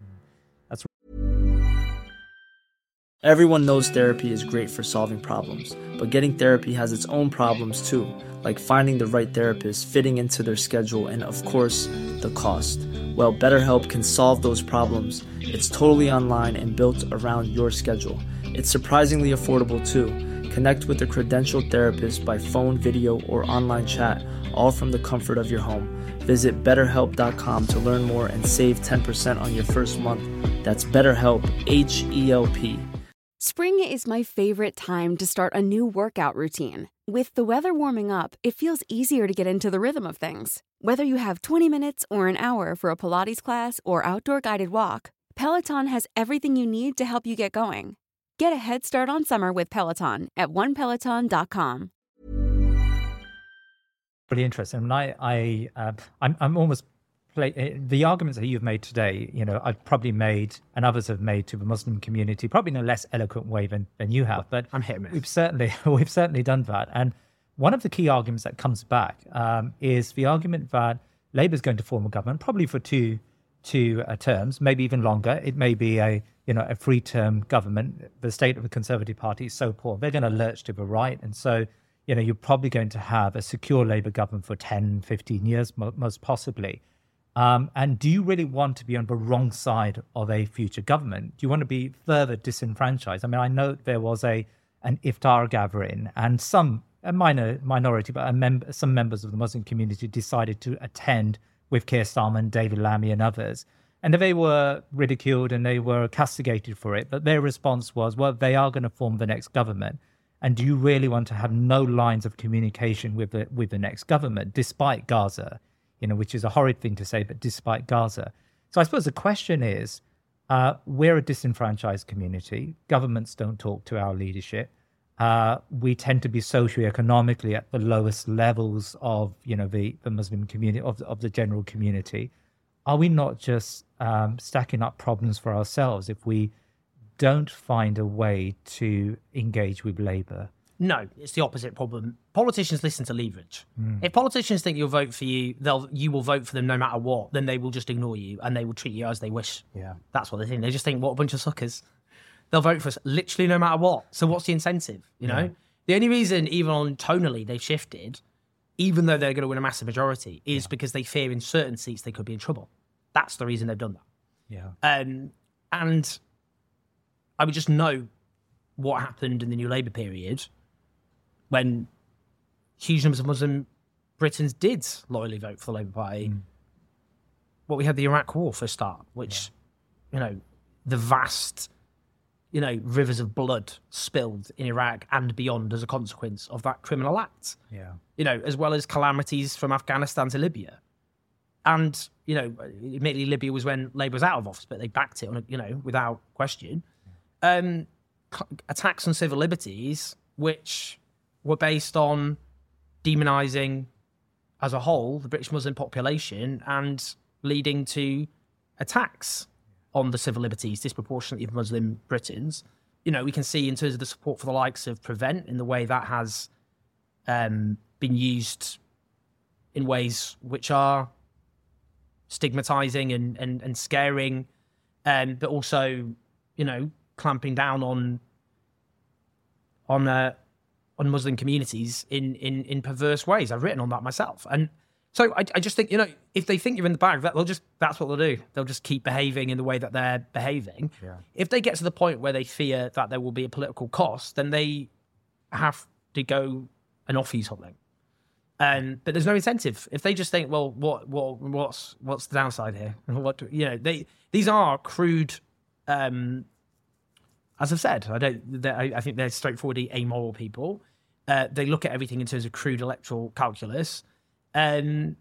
Everyone knows therapy is great for solving problems, but getting therapy has its own problems too, like finding the right therapist, fitting into their schedule, and of course, the cost. Well, BetterHelp can solve those problems. It's totally online and built around your schedule. It's surprisingly affordable too. Connect with a credentialed therapist by phone, video, or online chat, all from the comfort of your home. Visit BetterHelp.com to learn more and save 10% on your first month. That's BetterHelp, H-E-L-P. Spring is my favorite time to start a new workout routine. With the weather warming up, it feels easier to get into the rhythm of things. Whether you have 20 minutes or an hour for a Pilates class or outdoor guided walk, Peloton has everything you need to help you get going. Get a head start on summer with Peloton at onepeloton.com. Really interesting. I'm almost the arguments that you've made today. I've probably made, and others have made to the Muslim community, probably in a less eloquent way than you have. But I'm hit and miss. We've certainly done that. And one of the key arguments that comes back is the argument that Labour is going to form a government, probably for two terms, maybe even longer. It may be a free-term government. The state of the Conservative Party is so poor, they're going to lurch to the right. And so, you're probably going to have a secure Labour government for 10, 15 years, most possibly. And do you really want to be on the wrong side of a future government? Do you want to be further disenfranchised? I mean, I know there was an iftar gathering, and a minority, but some members of the Muslim community decided to attend with Keir Starmer and David Lammy and others. And they were ridiculed and they were castigated for it. But their response was, well, they are going to form the next government. And do you really want to have no lines of communication with the next government, despite Gaza? Which is a horrid thing to say, but despite Gaza. So I suppose the question is, we're a disenfranchised community. Governments don't talk to our leadership. We tend to be socioeconomically at the lowest levels of, the Muslim community, of the general community. Are we not just stacking up problems for ourselves if we don't find a way to engage with Labour? No, it's the opposite problem. Politicians listen to leverage. If politicians think you'll vote for you, you will vote for them no matter what, then they will just ignore you and they will treat you as they wish. Yeah, that's what they think. They just think, what a bunch of suckers. They'll vote for us literally no matter what. So what's the incentive, The only reason, even on tonally, they've shifted, even though they're going to win a massive majority, is because they fear in certain seats they could be in trouble. That's the reason they've done that. Yeah. And I would just know what happened in the New Labour period when huge numbers of Muslim Britons did loyally vote for the Labour Party. Well, we had the Iraq War for a start, which, the vast, rivers of blood spilled in Iraq and beyond as a consequence of that criminal act. Yeah. As well as calamities from Afghanistan to Libya. And, admittedly, Libya was when Labour was out of office, but they backed it, without question. Attacks on civil liberties, which were based on demonising, as a whole, the British Muslim population and leading to attacks on the civil liberties disproportionately of Muslim Britons. We can see in terms of the support for the likes of Prevent in the way that has been used in ways which are stigmatising and scaring, but also, clamping down on Muslim communities in perverse ways. I've written on that myself. And so I just think, if they think you're in the bag, that's what they'll do. They'll just keep behaving in the way that they're behaving. Yeah. If they get to the point where they fear that there will be a political cost, then they have to go and offer you something. But there's no incentive. If they just think, well, what's the downside here? These are crude, as I've said, I think they're straightforwardly amoral people. They look at everything in terms of crude electoral calculus. And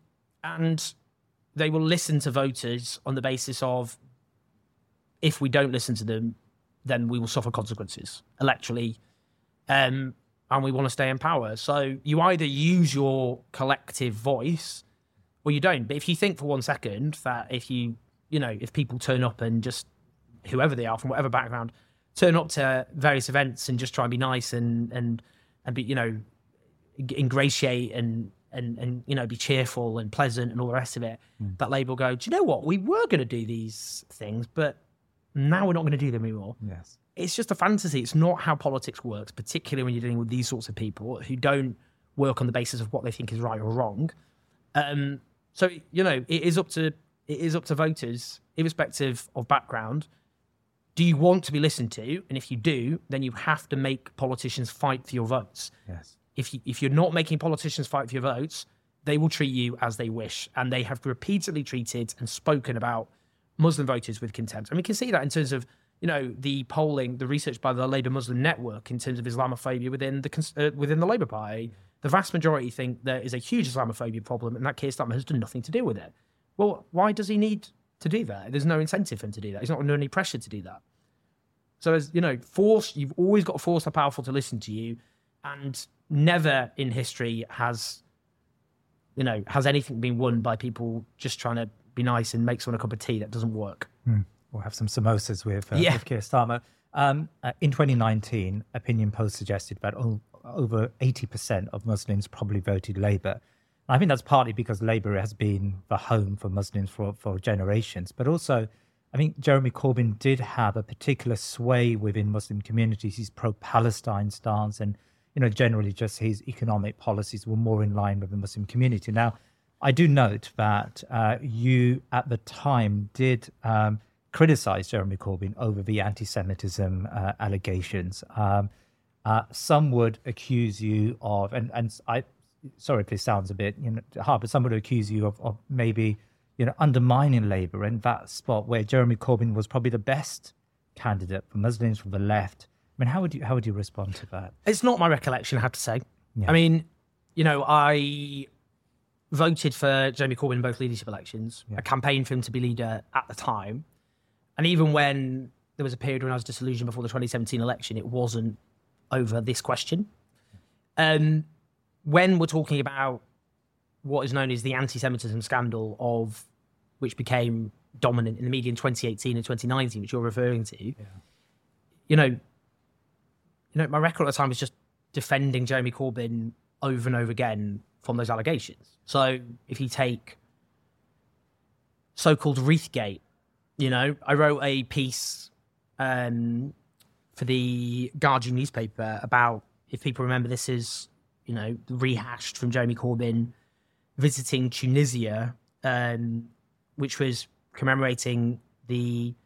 they will listen to voters on the basis of, if we don't listen to them, then we will suffer consequences electorally, and we want to stay in power. So you either use your collective voice or you don't. But if you think for 1 second that if people turn up and just, whoever they are, from whatever background, turn up to various events and just try and be nice and be, ingratiate and be cheerful and pleasant and all the rest of it, that Labour will go, do you know what? We were going to do these things, but now we're not going to do them anymore. Yes. It's just a fantasy. It's not how politics works, particularly when you're dealing with these sorts of people who don't work on the basis of what they think is right or wrong. So, it is up to voters, irrespective of background. Do you want to be listened to? And if you do, then you have to make politicians fight for your votes. Yes. If you're not making politicians fight for your votes, they will treat you as they wish. And they have repeatedly treated and spoken about Muslim voters with contempt. And we can see that in terms of, the polling, the research by the Labour Muslim Network in terms of Islamophobia within the Labour Party. The vast majority think there is a huge Islamophobia problem and that Keir Starmer has done nothing to do with it. Well, why does he need to do that? There's no incentive for him to do that. He's not under any pressure to do that. So as, you've always got to force the powerful to listen to you, and never in history has anything been won by people just trying to be nice and make someone a cup of tea. That doesn't work. We'll have some samosas with Keir Starmer. In 2019, opinion polls suggested that over 80% of Muslims probably voted Labour. I think that's partly because Labour has been the home for Muslims for generations, but also I think Jeremy Corbyn did have a particular sway within Muslim communities, his pro-Palestine stance, and generally just his economic policies were more in line with the Muslim community. Now, I do note that you at the time did criticise Jeremy Corbyn over the anti-Semitism allegations. Some would accuse you of, and I, sorry if this sounds a bit hard, but some would accuse you of maybe undermining Labour in that spot where Jeremy Corbyn was probably the best candidate for Muslims from the left. I mean, how would you respond to that? It's not my recollection, I have to say. Yeah. I mean, I voted for Jeremy Corbyn in both leadership elections. Yeah. I campaigned for him to be leader at the time. And even when there was a period when I was disillusioned before the 2017 election, it wasn't over this question. When we're talking about what is known as the anti-Semitism scandal of which became dominant in the media in 2018 and 2019, which you're referring to, my record at the time was just defending Jeremy Corbyn over and over again from those allegations. So if you take so-called Wreathgate, I wrote a piece for the Guardian newspaper about, if people remember, this is, rehashed from Jeremy Corbyn visiting Tunisia, which was commemorating the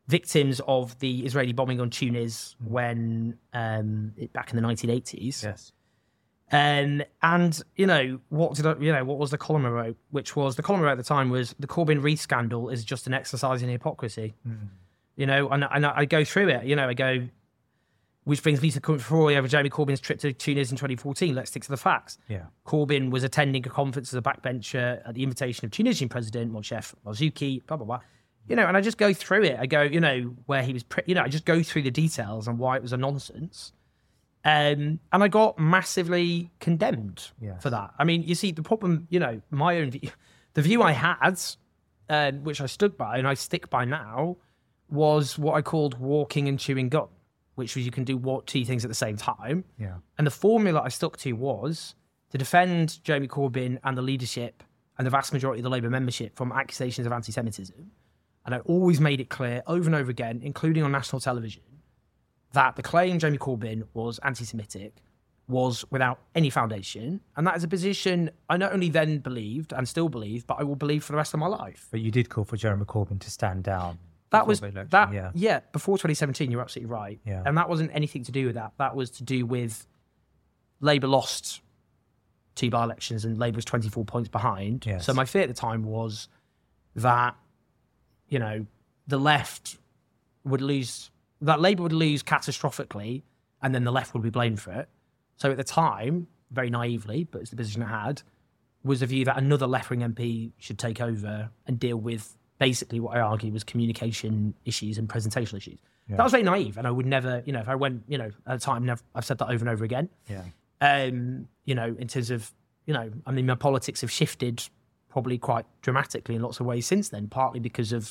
victims of the Israeli bombing on Tunis when back in the 1980s. Yes. And what was the column I wrote? Which was the column I wrote at the time was the Corbyn Reith scandal is just an exercise in hypocrisy. And I go through it. I go, which brings me to Troy over Jeremy Corbyn's trip to Tunis in 2014. Let's stick to the facts. Yeah. Corbyn was attending a conference as a backbencher at the invitation of Tunisian President Moncef Marzouki, blah blah blah. And I just go through it. I go, where he was, I just go through the details and why it was a nonsense. And I got massively condemned for that. I mean, you see, the problem, my own view, the view I had, which I stood by and I stick by now, was what I called walking and chewing gum, which was you can do two things at the same time. Yeah. And the formula I stuck to was to defend Jeremy Corbyn and the leadership and the vast majority of the Labour membership from accusations of anti-Semitism. And I always made it clear over and over again, including on national television, that the claim Jeremy Corbyn was anti-Semitic was without any foundation. And that is a position I not only then believed and still believe, but I will believe for the rest of my life. But you did call for Jeremy Corbyn to stand down. That was, before before 2017, you're absolutely right. Yeah. And that wasn't anything to do with that. That was to do with Labour lost 2 by-elections and Labour was 24 points behind. Yes. So my fear at the time was that, the left would lose, that Labour would lose catastrophically and then the left would be blamed for it. So at the time, very naively, but it's the position I had, was the view that another left-wing MP should take over and deal with basically what I argue was communication issues and presentation issues. Yeah. That was very naive, and I would never, if I went, at the time, I've said that over and over again. Yeah. In terms of, my politics have shifted probably quite dramatically in lots of ways since then, partly because of,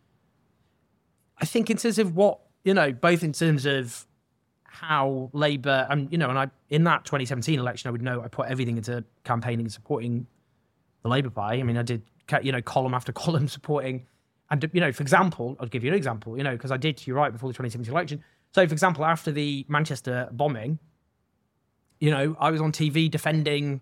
I think in terms of what, both in terms of how Labour, and I, in that 2017 election, I would know I put everything into campaigning and supporting the Labour Party. I mean, I did, column after column supporting, and, for example, I'll give you an example, because I did, you're right, before the 2017 election. So, for example, after the Manchester bombing, I was on TV defending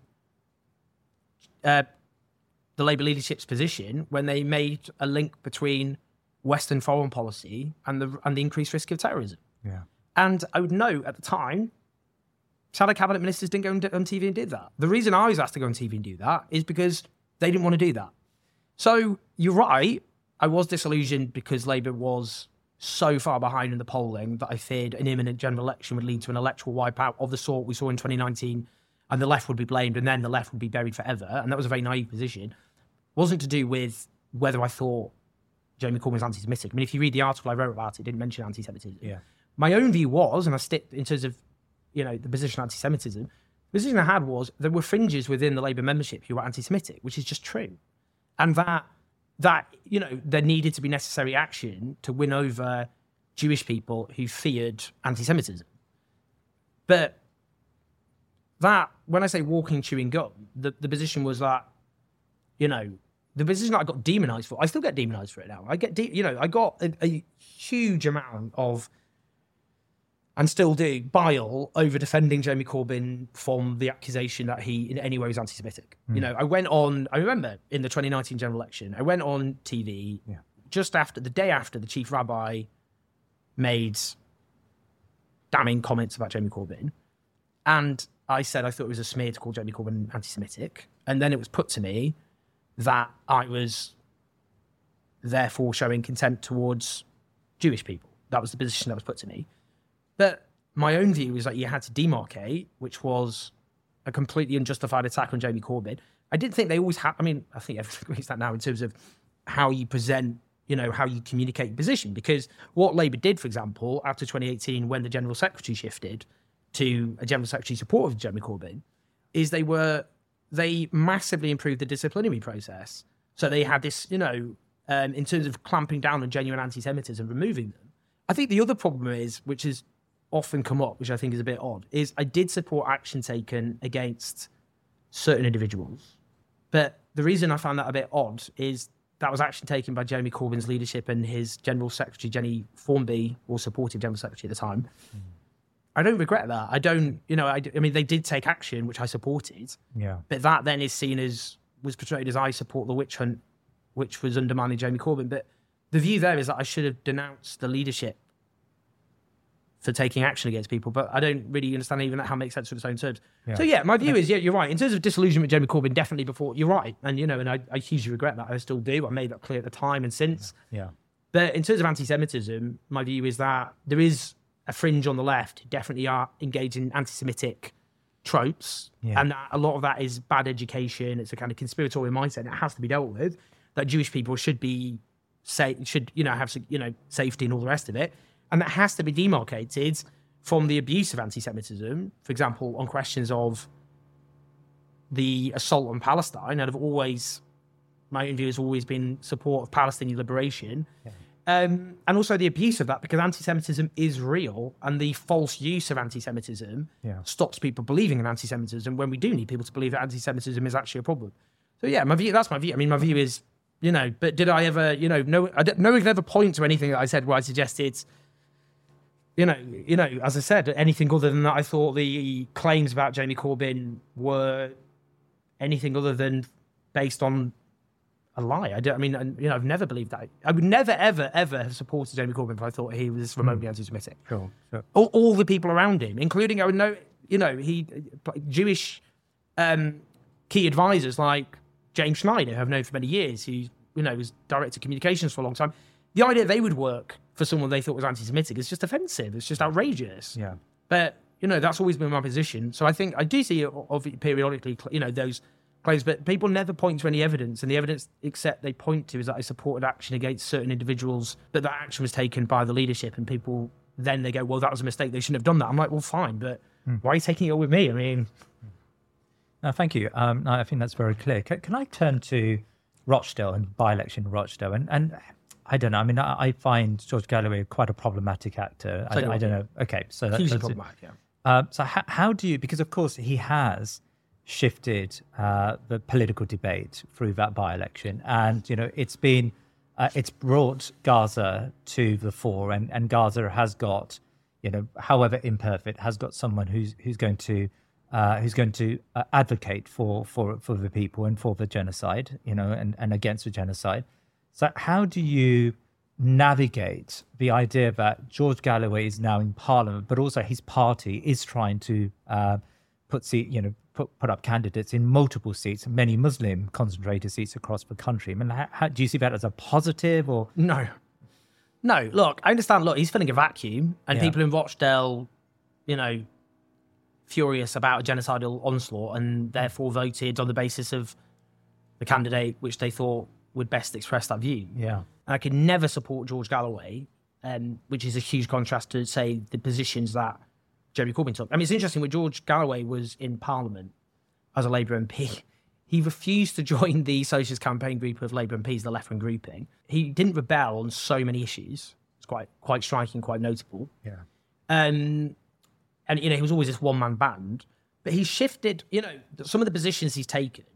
the Labour leadership's position when they made a link between Western foreign policy and the increased risk of terrorism. Yeah. And I would know at the time, shadow cabinet ministers didn't go on TV and did that. The reason I was asked to go on TV and do that is because they didn't want to do that. So you're right, I was disillusioned because Labour was so far behind in the polling that I feared an imminent general election would lead to an electoral wipeout of the sort we saw in 2019, and the left would be blamed, and then the left would be buried forever. And that was a very naive position. It wasn't to do with whether I thought Jeremy Corbyn was anti-Semitic. I mean, if you read the article I wrote about it, it didn't mention anti-Semitism. Yeah. My own view was, and I stick in terms of, the position on anti-Semitism, the position I had was there were fringes within the Labour membership who were anti-Semitic, which is just true. And that there needed to be necessary action to win over Jewish people who feared anti-Semitism. But that, when I say walking, chewing gum, the position was that, the position that I got demonised for, I still get demonised for it now. I get, I got a huge amount of, and still do, bile over defending Jeremy Corbyn from the accusation that he in any way was anti-Semitic. I remember in the 2019 general election, I went on TV just after, the day after the chief rabbi made damning comments about Jeremy Corbyn. And I said I thought it was a smear to call Jeremy Corbyn anti-Semitic. And then it was put to me that I was therefore showing contempt towards Jewish people. That was the position that was put to me. But my own view was that you had to demarcate, which was a completely unjustified attack on Jeremy Corbyn. I didn't think they always had, I think everyone agrees that now in terms of how you present, how you communicate your position. Because what Labour did, for example, after 2018, when the General Secretary shifted to a General Secretary supportive of Jeremy Corbyn, is they massively improved the disciplinary process. So they had this, in terms of clamping down on genuine anti-Semitism, removing them. I think the other problem is, which is often come up, which I think is a bit odd, is I did support action taken against certain individuals. But the reason I found that a bit odd is that was action taken by Jeremy Corbyn's leadership and his General Secretary, Jenny Formby, or supportive General Secretary at the time. I don't regret that. I don't, they did take action, which I supported. Yeah. But that then is seen as, was portrayed as I support the witch hunt, which was undermining Jeremy Corbyn. But the view there is that I should have denounced the leadership for taking action against people, but I don't really understand even how it makes sense with its own terms. Yeah. So yeah, my view is, you're right. In terms of disillusionment with Jeremy Corbyn, definitely before, you're right. And, and I hugely regret that. I still do. I made that clear at the time and since. Yeah. But in terms of anti-Semitism, my view is that there is a fringe on the left who definitely are engaged in anti-Semitic tropes. Yeah. And that a lot of that is bad education. It's a kind of conspiratorial mindset. And it has to be dealt with. That Jewish people should be, have safety and all the rest of it. And that has to be demarcated from the abuse of anti-Semitism, for example, on questions of the assault on Palestine. My own view has always been support of Palestinian liberation. Yeah. And also the abuse of that, because anti-Semitism is real, and the false use of anti-Semitism stops people believing in anti-Semitism when we do need people to believe that anti-Semitism is actually a problem. So yeah, that's my view. I mean, my view is, but did I ever, no one can ever point to anything that I said where I suggested, as I said, anything other than that I thought the claims about Jeremy Corbyn were anything other than based on a lie. I've never believed that. I would never, ever, ever have supported Jeremy Corbyn if I thought he was remotely anti-Semitic. Sure. All the people around him, including, I would know, Jewish key advisors like James Schneider, who I've known for many years, who, was director of communications for a long time. The idea they would work for someone they thought was anti-Semitic is just offensive. It's just outrageous. Yeah. But, that's always been my position. So I think I do see periodically, those claims, but people never point to any evidence. And the evidence, except they point to, is that I supported action against certain individuals, but that action was taken by the leadership. And people, then they go, well, that was a mistake. They shouldn't have done that. I'm like, well, fine, but why are you taking it all with me? I mean... No, thank you. I think that's very clear. Can I turn to Rochdale and by-election Rochdale? And I don't know. I mean, I find George Galloway quite a problematic actor. I don't know. Okay, so that's problematic. Yeah. So how do you? Because of course he has shifted the political debate through that by-election, and it's brought Gaza to the fore, and Gaza has got, however imperfect, has got someone who's going to advocate for the people and for the genocide, and against the genocide. So how do you navigate the idea that George Galloway is now in Parliament, but also his party is trying to put up candidates in multiple seats, many Muslim concentrated seats across the country? I mean, how do you see that as a positive or no? Look, I understand. Look, he's filling a vacuum, and people in Rochdale, furious about a genocidal onslaught, and therefore voted on the basis of the candidate which they thought would best express that view. Yeah. And I could never support George Galloway, which is a huge contrast to, say, the positions that Jeremy Corbyn took. I mean, it's interesting, when George Galloway was in Parliament as a Labour MP, he refused to join the Socialist Campaign Group of Labour MPs, the left-wing grouping. He didn't rebel on so many issues. It's quite striking, quite notable. Yeah. And he was always this one-man band. But he shifted, some of the positions he's taken.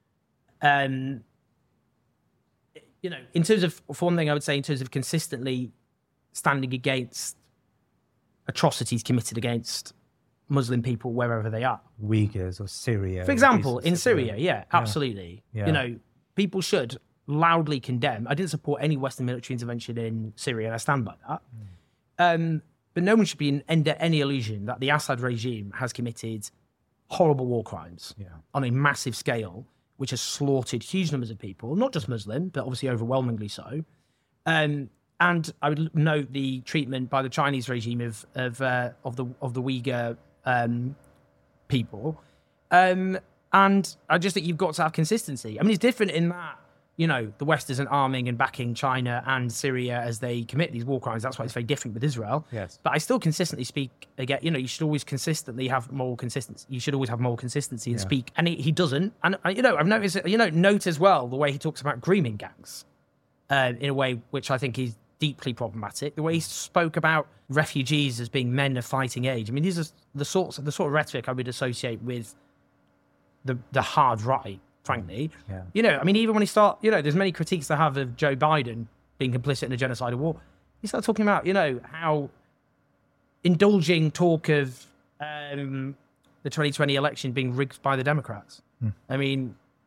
In terms of, for one thing, I would say in terms of consistently standing against atrocities committed against Muslim people wherever they are. Uyghurs or Syria. For example, in Syria, absolutely. Yeah. People should loudly condemn. I didn't support any Western military intervention in Syria, and I stand by that. But no one should be under any illusion that the Assad regime has committed horrible war crimes on a massive scale, which has slaughtered huge numbers of people, not just Muslim, but obviously overwhelmingly so. And I would note the treatment by the Chinese regime of the Uyghur people. And I just think you've got to have consistency. I mean, it's different in that, the West isn't arming and backing China and Syria as they commit these war crimes. That's why it's very different with Israel. Yes. But I still consistently speak again. You should always consistently have moral consistency. You should always have moral consistency and speak. And he doesn't. And I've noticed. Note as well the way he talks about grooming gangs, in a way which I think is deeply problematic. The way he spoke about refugees as being men of fighting age. I mean, these are the sort of rhetoric I would associate with the hard right. Frankly, even when he there's many critiques I have of Joe Biden being complicit in a genocidal war. He started talking about, how indulging talk of the 2020 election being rigged by the Democrats. I mean,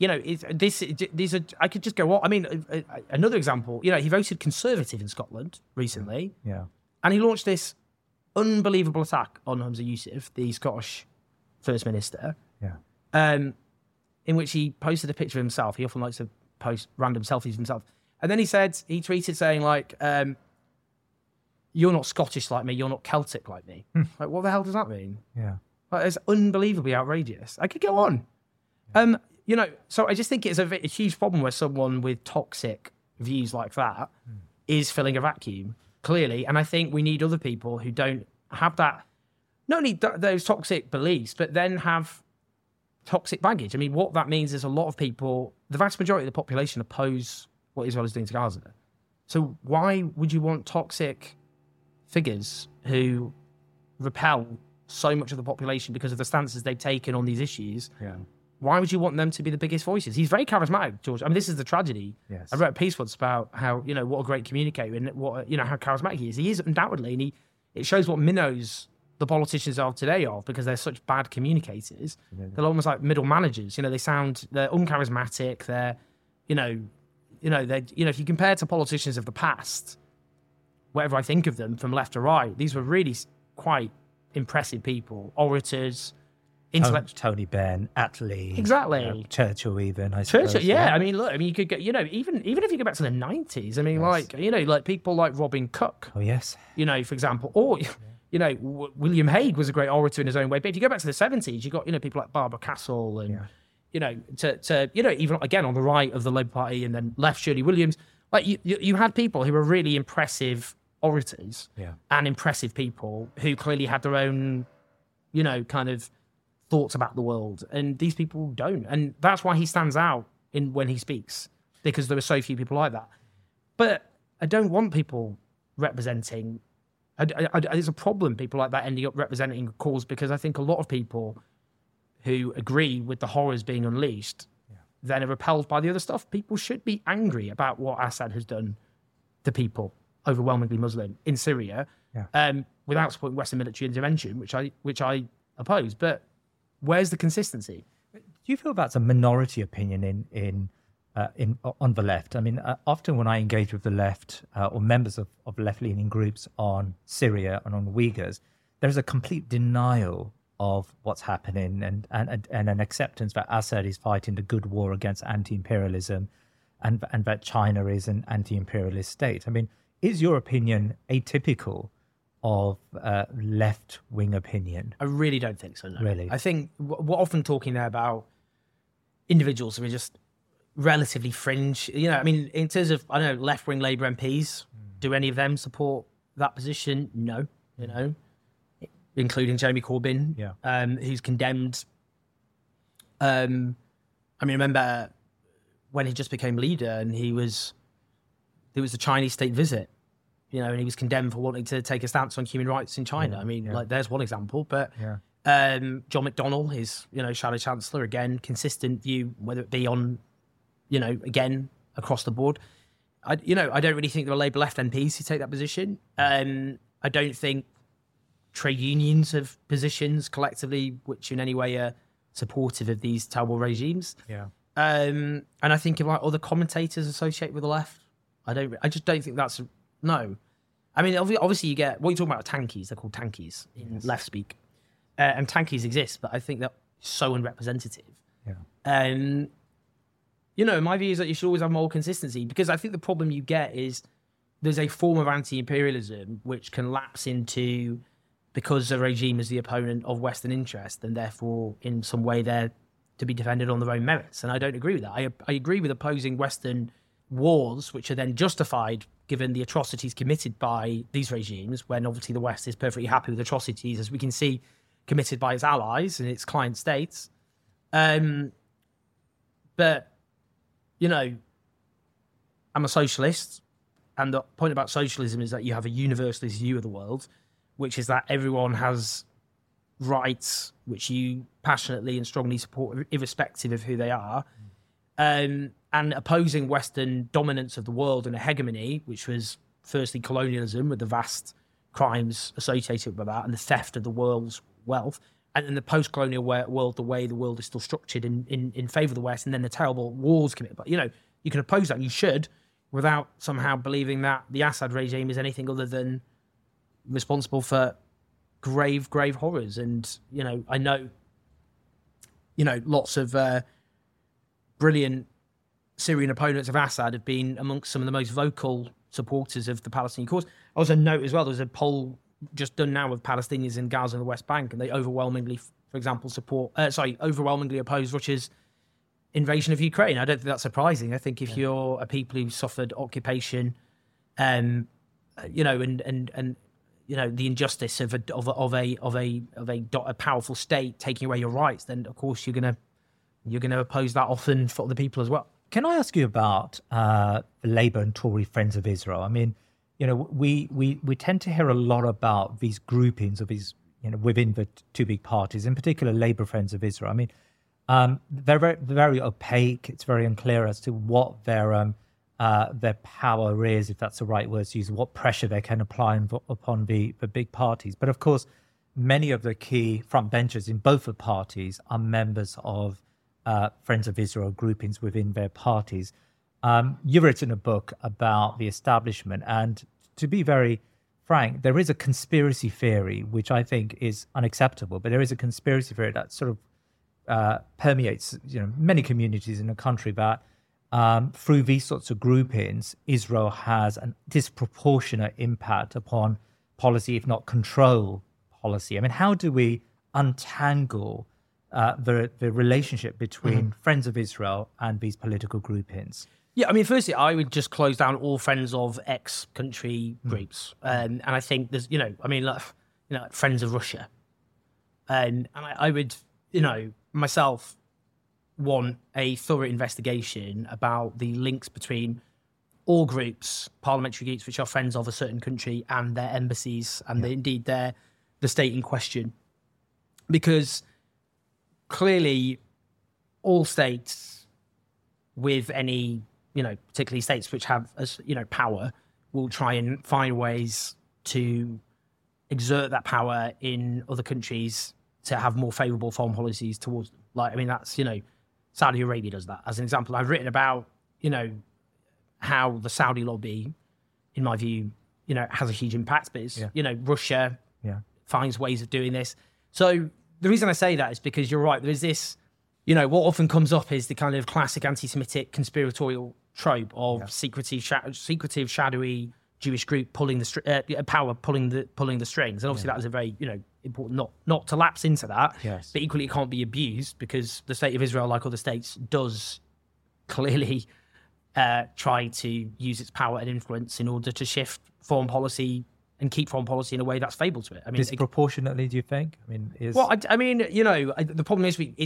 you know, these are, I could just go on. I mean, another example, you know, he voted Conservative in Scotland recently. Yeah. And he launched this unbelievable attack on Humza Yousaf, the Scottish First Minister. Yeah. In which he posted a picture of himself. He often likes to post random selfies of himself. And then he tweeted saying like, you're not Scottish like me, you're not Celtic like me. Like, what the hell does that mean? Yeah. Like, it's unbelievably outrageous. I could go on. You know, so I just think it's a huge problem where someone with toxic views like that is filling a vacuum, clearly. And I think we need other people who don't have that, not only those toxic beliefs, but then have toxic baggage. I mean, what that means is a lot of people, the vast majority of the population oppose what Israel is doing to Gaza. So why would you want toxic figures who repel so much of the population because of the stances they've taken on these issues? Yeah. Why would you want them to be the biggest voices? He's very charismatic, George. I mean, this is the tragedy. Yes. I wrote a piece once about how, you know, what a great communicator and what, you know, how charismatic he is. He is undoubtedly, and it shows what minnows the politicians of today are because they're such bad communicators. They're almost like middle managers. You know, they're uncharismatic. They're, if you compare to politicians of the past, whatever I think of them from left to right, these were really quite impressive people, orators, intellect. Tony Benn, Attlee, exactly. Churchill, even. I suppose. Churchill, yeah. I mean, look. I mean, you could get, you know, even if you go back to the 90s. I mean, like, you know, like people like Robin Cook. Oh yes. You know, for example, or you know, William Hague was a great orator in his own way. But if you go back to the 70s, you got, you know, people like Barbara Castle and you know, to you know, even again on the right of the Labour Party and then left Shirley Williams. Like you had people who were really impressive orators and impressive people who clearly had their own, you know, kind of thoughts about the world, and these people don't, and that's why he stands out when he speaks, because there are so few people like that. But I don't want people representing. There's a problem, people like that ending up representing a cause, because I think a lot of people who agree with the horrors being unleashed then are repelled by the other stuff. People should be angry about what Assad has done to people, overwhelmingly Muslim, in Syria, without supporting Western military intervention, which I oppose. But where's the consistency? Do you feel that's a minority opinion on the left? I mean, often when I engage with the left or members of left-leaning groups on Syria and on Uyghurs, there's a complete denial of what's happening and an acceptance that Assad is fighting the good war against anti-imperialism and that China is an anti-imperialist state. I mean, is your opinion atypical of left-wing opinion? I really don't think so, no. Really? I think we're often talking there about individuals who are just relatively fringe. You know, I mean, in terms of, I don't know, left-wing Labour MPs, do any of them support that position? No, you know, including Jeremy Corbyn, who's condemned. I mean, remember when he just became leader and there was a Chinese state visit, you know, and he was condemned for wanting to take a stance on human rights in China. I mean, like, there's one example. But John McDonnell, his, you know, Shadow Chancellor, again, consistent view, whether it be on, you know, again, across the board. I don't really think there are Labour left MPs who take that position. I don't think trade unions have positions collectively which in any way are supportive of these terrible regimes. And I think of like other commentators associated with the left. I just don't think that's no. I mean, obviously you get what you're talking about. Tankies, they're called tankies in left speak, and tankies exist, but I think they're so unrepresentative. You know, my view is that you should always have more consistency, because I think the problem you get is there's a form of anti-imperialism which can lapse into, because the regime is the opponent of Western interest, and therefore in some way they're to be defended on their own merits. And I don't agree with that. I agree with opposing Western wars, which are then justified given the atrocities committed by these regimes, when obviously the West is perfectly happy with atrocities, as we can see, committed by its allies and its client states. But, you know, I'm a socialist, and the point about socialism is that you have a universalist view of the world, which is that everyone has rights which you passionately and strongly support, irrespective of who they are. And opposing Western dominance of the world and a hegemony, which was firstly colonialism with the vast crimes associated with that and the theft of the world's wealth, and in the post-colonial world, the way the world is still structured in favour of the West, and then the terrible wars committed. But, you can oppose that, and you should, without somehow believing that the Assad regime is anything other than responsible for grave horrors. And, I know, lots of brilliant Syrian opponents of Assad have been amongst some of the most vocal supporters of the Palestinian cause. I also note as well, there's a poll just done now with Palestinians in Gaza and the West Bank, and they overwhelmingly, for example, overwhelmingly oppose Russia's invasion of Ukraine. I don't think that's surprising. I think if you're a people who suffered occupation, and the injustice of a powerful state taking away your rights, then of course you're gonna oppose that often for other people as well. Can I ask you about the Labour and Tory Friends of Israel? I mean, we tend to hear a lot about these groupings of these, within the two big parties, in particular Labour Friends of Israel. I mean, they're very, very opaque. It's very unclear as to what their power is, if that's the right word to use, what pressure they can apply upon the big parties. But of course, many of the key frontbenchers in both the parties are members of Friends of Israel groupings within their parties. You've written a book about the establishment, and to be very frank, there is a conspiracy theory which I think is unacceptable, but there is a conspiracy theory that sort of permeates many communities in the country that through these sorts of groupings, Israel has a disproportionate impact upon policy, if not control policy. I mean, how do we untangle the relationship between Friends of Israel and these political groupings? Yeah, I mean, firstly, I would just close down all Friends of ex-country groups. And I think there's, Friends of Russia. And I would, myself want a thorough investigation about the links between all groups, parliamentary groups, which are friends of a certain country, and their embassies, and indeed the state in question. Because clearly all states with any, particularly states which have, power, will try and find ways to exert that power in other countries to have more favourable foreign policies towards them. That's, Saudi Arabia does that. As an example, I've written about, how the Saudi lobby, in my view, has a huge impact, but it's, Russia finds ways of doing this. So the reason I say that is because you're right. There is this, what often comes up is the kind of classic anti-Semitic conspiratorial trope of secretive, shadowy Jewish group pulling the power, pulling the strings. And obviously that is a very, important not to lapse into that. Yes. But equally, it can't be abused because the state of Israel, like other states, does clearly try to use its power and influence in order to shift foreign policy and keep foreign policy in a way that's favourable to it. I mean, disproportionately, do you think? I mean, the problem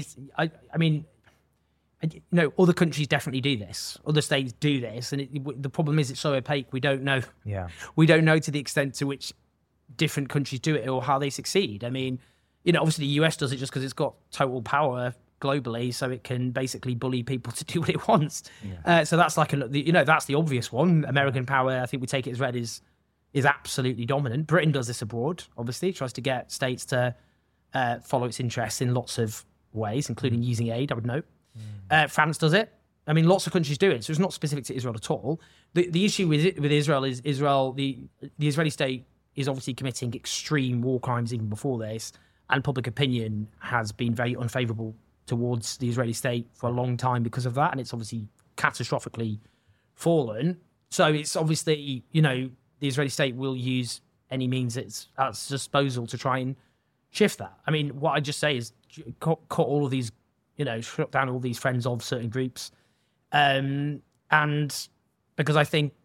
is, other countries definitely do this. Other states do this, and the problem is it's so opaque. We don't know. Yeah. We don't know to the extent to which different countries do it or how they succeed. I mean, obviously the US does it just because it's got total power globally, so it can basically bully people to do what it wants. Yeah. So that's that's the obvious one. American power, I think we take it as read, is absolutely dominant. Britain does this abroad, obviously, tries to get states to follow its interests in lots of ways, including using aid, I would note. France does it. I mean, lots of countries do it, so it's not specific to Israel at all. The issue with Israel is the Israeli state is obviously committing extreme war crimes even before this, and public opinion has been very unfavourable towards the Israeli state for a long time because of that, and it's obviously catastrophically fallen. So it's obviously, the Israeli state will use any means at its disposal to try and shift that. I mean, what I just say is cut all of these, shut down all these friends of certain groups. And because I think,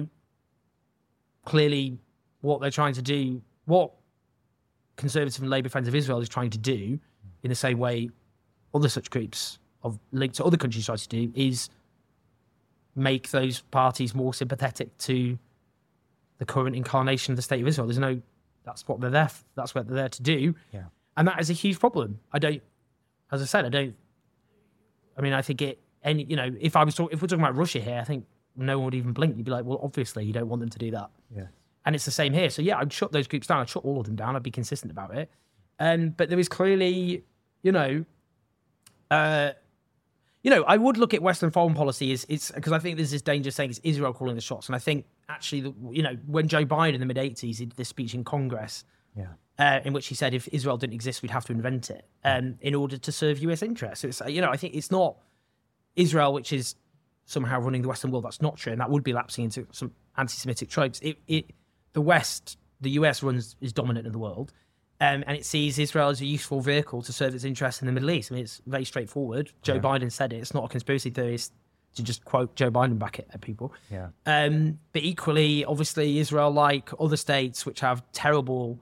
clearly what they're trying to do, what Conservative and Labour Friends of Israel is trying to do, in the same way other such groups of linked to other countries try to do, is make those parties more sympathetic to the current incarnation of the state of Israel. That's what they're there. That's what they're there to do. Yeah. And that is a huge problem. I think if we're talking about Russia here, I think no one would even blink. You'd be like, well, obviously you don't want them to do that. Yeah. And it's the same here. So yeah, I'd shut those groups down. I'd shut all of them down. I'd be consistent about it. But there is clearly, I would look at Western foreign policy it's because I think there's this danger saying it's Israel calling the shots. And I think actually, when Joe Biden in the mid-'80s, he did this speech in Congress, in which he said if Israel didn't exist, we'd have to invent it in order to serve US interests. So it's, I think it's not Israel, which is somehow running the Western world. That's not true. And that would be lapsing into some anti-Semitic tropes. The West, the US is dominant in the world. And it sees Israel as a useful vehicle to serve its interests in the Middle East. I mean, it's very straightforward. Joe Biden said it. It's not a conspiracy theorist to just quote Joe Biden back at people. Yeah. But equally, obviously, Israel, like other states which have terrible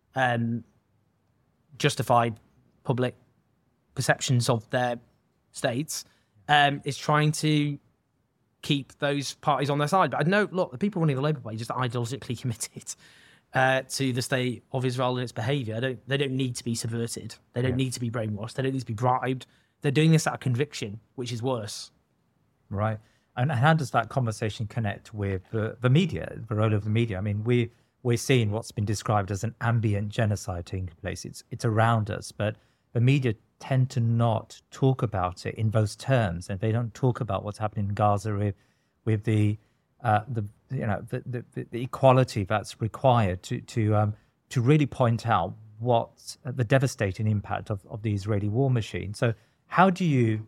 justified public perceptions of their states, is trying to keep those parties on their side. But I know, look, the people running the Labour Party are just ideologically committed to the state of Israel and its behaviour. They don't need to be subverted. They don't need to be brainwashed. They don't need to be bribed. They're doing this out of conviction, which is worse. Right. And how does that conversation connect with the media, the role of the media? I mean, we're seeing what's been described as an ambient genocide taking place. It's around us, but the media tend to not talk about it in those terms, and they don't talk about what's happening in Gaza with the equality that's required to really point out what the devastating impact of the Israeli war machine. So how do you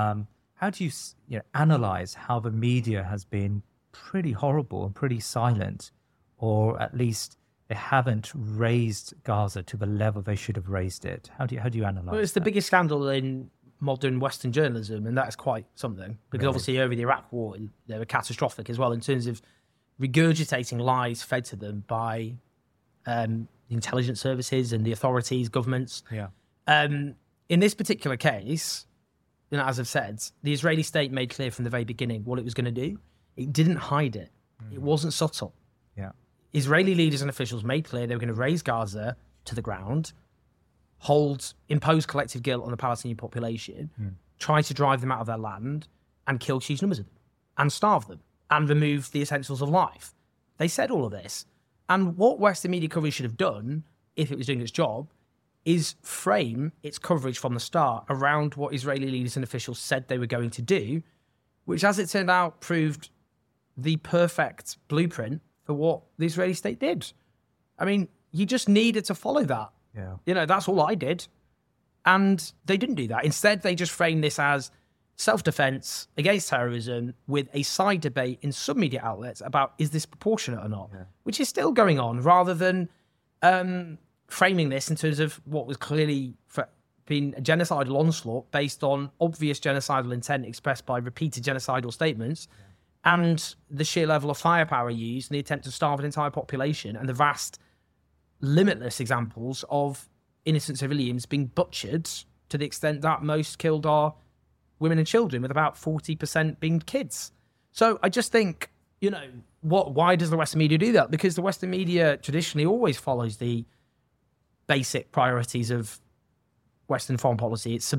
analyze how the media has been pretty horrible and pretty silent, or at least they haven't raised Gaza to the level they should have raised it? How do you analyze? Well, it's the biggest scandal in modern Western journalism, and that's quite something, because obviously over the Iraq war they were catastrophic as well in terms of regurgitating lies fed to them by the intelligence services and the authorities, governments. In this particular case, as I've said, the Israeli state made clear from the very beginning what it was going to do. It didn't hide it. It wasn't subtle. Israeli leaders and officials made clear they were going to raise Gaza to the ground, impose collective guilt on the Palestinian population, try to drive them out of their land, and kill huge numbers of them, and starve them, and remove the essentials of life. They said all of this. And what Western media coverage should have done, if it was doing its job, is frame its coverage from the start around what Israeli leaders and officials said they were going to do, which, as it turned out, proved the perfect blueprint for what the Israeli state did. I mean, you just needed to follow that. That's all I did. And they didn't do that. Instead, they just framed this as self-defense against terrorism with a side debate in some media outlets about is this proportionate or not, which is still going on, rather than framing this in terms of what was clearly been a genocidal onslaught based on obvious genocidal intent expressed by repeated genocidal statements, and the sheer level of firepower used in the attempt to starve an entire population, and the vast, limitless examples of innocent civilians being butchered to the extent that most killed are women and children, with about 40% being kids. So I just think, why does the Western media do that? Because the Western media traditionally always follows the basic priorities of Western foreign policy. It's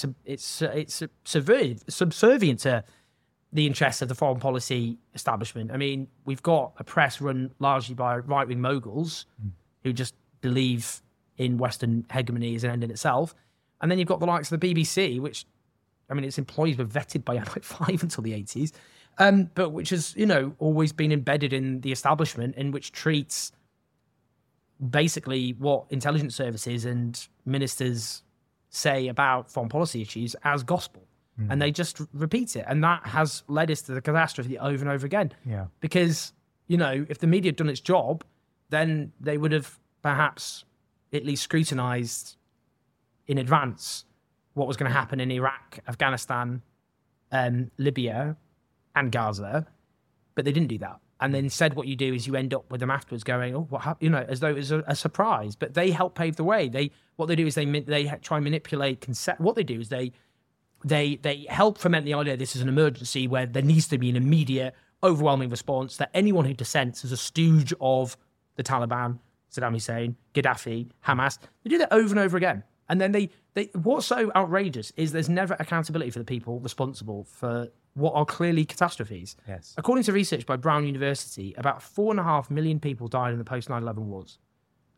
subservient to the interests of the foreign policy establishment. I mean, we've got a press run largely by right-wing moguls who just believe in Western hegemony as an end in itself. And then you've got the likes of the BBC, which, I mean, its employees were vetted by MI5 until the 80s, but which has, always been embedded in the establishment, and which treats basically what intelligence services and ministers say about foreign policy issues as gospel. And they just repeat it. And that has led us to the catastrophe over and over again. Because, if the media had done its job, then they would have perhaps at least scrutinised in advance what was going to happen in Iraq, Afghanistan, Libya, and Gaza. But they didn't do that. And then instead what you do is you end up with them afterwards going, oh, what happened? As though it was a surprise. But they help pave the way. What they do is they try and manipulate What they do is they help foment the idea this is an emergency where there needs to be an immediate, overwhelming response, that anyone who dissents is a stooge of the Taliban, Saddam Hussein, Gaddafi, Hamas. They do that over and over again. And then what's so outrageous is there's never accountability for the people responsible for what are clearly catastrophes. According to research by Brown University, about 4.5 million people died in the post 9/11 wars.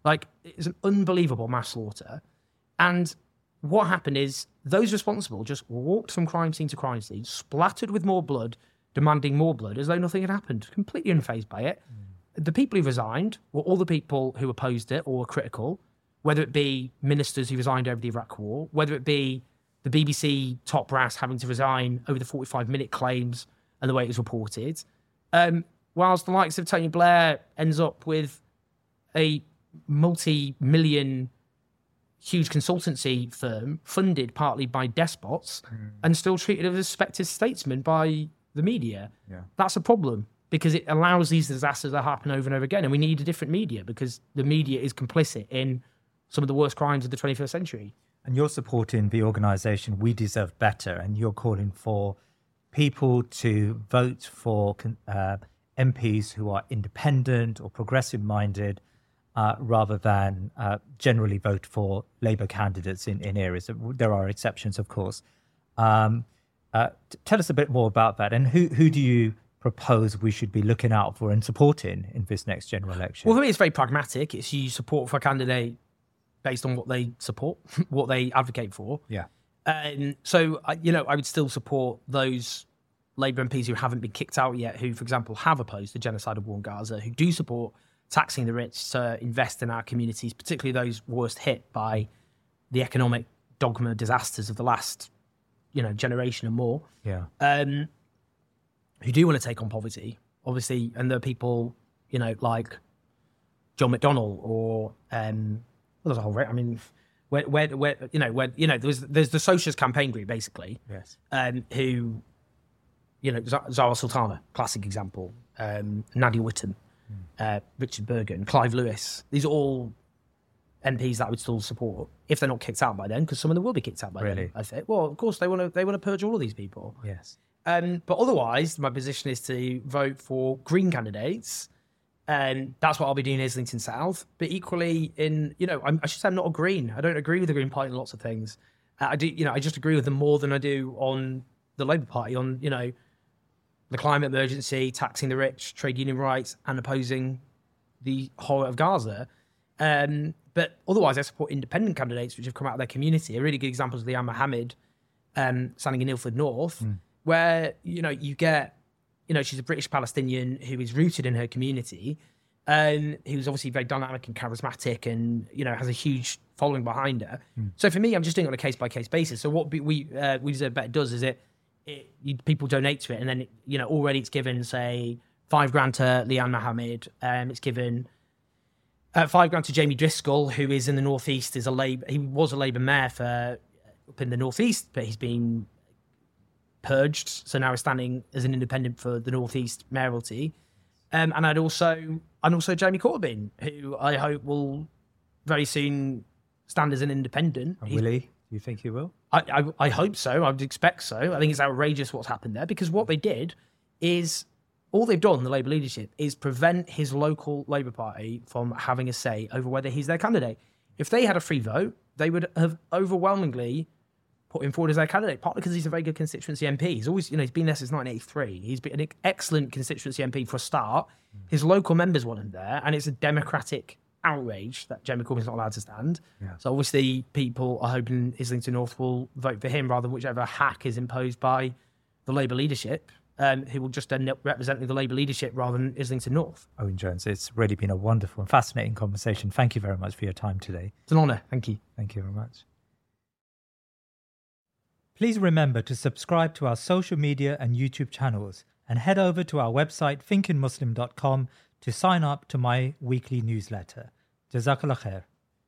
Like, it's an unbelievable mass slaughter. And what happened is those responsible just walked from crime scene to crime scene, splattered with more blood, demanding more blood as though nothing had happened, completely unfazed by it. The people who resigned were all the people who opposed it or were critical, whether it be ministers who resigned over the Iraq War, whether it be the BBC top brass having to resign over the 45-minute claims and the way it was reported. Whilst the likes of Tony Blair ends up with a multi-million huge consultancy firm funded partly by despots and still treated as a respected statesman by the media. Yeah. That's a problem because it allows these disasters to happen over and over again. And we need a different media because the media is complicit in some of the worst crimes of the 21st century. And you're supporting the organisation We Deserve Better, and you're calling for people to vote for MPs who are independent or progressive-minded rather than generally vote for Labour candidates in areas. There are exceptions, of course. Tell us a bit more about that, and who do you propose we should be looking out for and supporting in this next general election? Well, for me, it's very pragmatic. It's you support for a candidate based on what they support, what they advocate for. Yeah. So, I would still support those Labour MPs who haven't been kicked out yet, who, for example, have opposed the genocidal war in Gaza, who do support taxing the rich to invest in our communities, particularly those worst hit by the economic dogma disasters of the last, generation and more. Yeah. Who do want to take on poverty, obviously, and there are people, like John McDonnell or there's a whole. I mean, where there's the Socialist Campaign Group basically. Yes. Who, Zara Sultana, classic example. Nadia Whittam, Richard Bergen, Clive Lewis. These are all MPs that I would still support if they're not kicked out by then, because some of them will be kicked out by then. I think. Well, of course they want to purge all of these people. Yes. But otherwise, my position is to vote for Green candidates. And that's what I'll be doing in Islington South. But equally I should say I'm not a Green. I don't agree with the Green Party on lots of things. I just agree with them more than I do on the Labour Party, on, the climate emergency, taxing the rich, trade union rights, and opposing the horror of Gaza. But otherwise, I support independent candidates which have come out of their community. A really good example is Leanne Mohammed, standing in Ilford North, where, you get, she's a British Palestinian who is rooted in her community, who's obviously very dynamic and charismatic and, has a huge following behind her. So for me, I'm just doing it on a case-by-case basis. So what We Deserve Better does is people donate to it, and then, already it's given, say, $5,000 to Leanne Mohammed. It's given $5,000 to Jamie Driscoll, who is in the Northeast, he was a Labour mayor up in the Northeast, but he's been purged, so now he's standing as an independent for the Northeast mayoralty. And also Jeremy Corbyn, who I hope will very soon stand as an independent. And will he? Do you think he will? I hope so. I would expect so. I think it's outrageous what's happened there, because what they did is, all they've done, the Labour leadership, is prevent his local Labour Party from having a say over whether he's their candidate. If they had a free vote, they would have overwhelmingly put him forward as their candidate, partly because he's a very good constituency MP. He's always, he's been there since 1983. He's been an excellent constituency MP for a start. His local members want him there, and it's a democratic outrage that Jeremy Corbyn's not allowed to stand. Yeah. So obviously people are hoping Islington North will vote for him rather than whichever hack is imposed by the Labour leadership, who will just end up representing the Labour leadership rather than Islington North. Owen Jones, it's really been a wonderful and fascinating conversation. Thank you very much for your time today. It's an honour. Thank you. Thank you very much. Please remember to subscribe to our social media and YouTube channels, and head over to our website thinkingmuslim.com to sign up to my weekly newsletter. Jazakallah khair.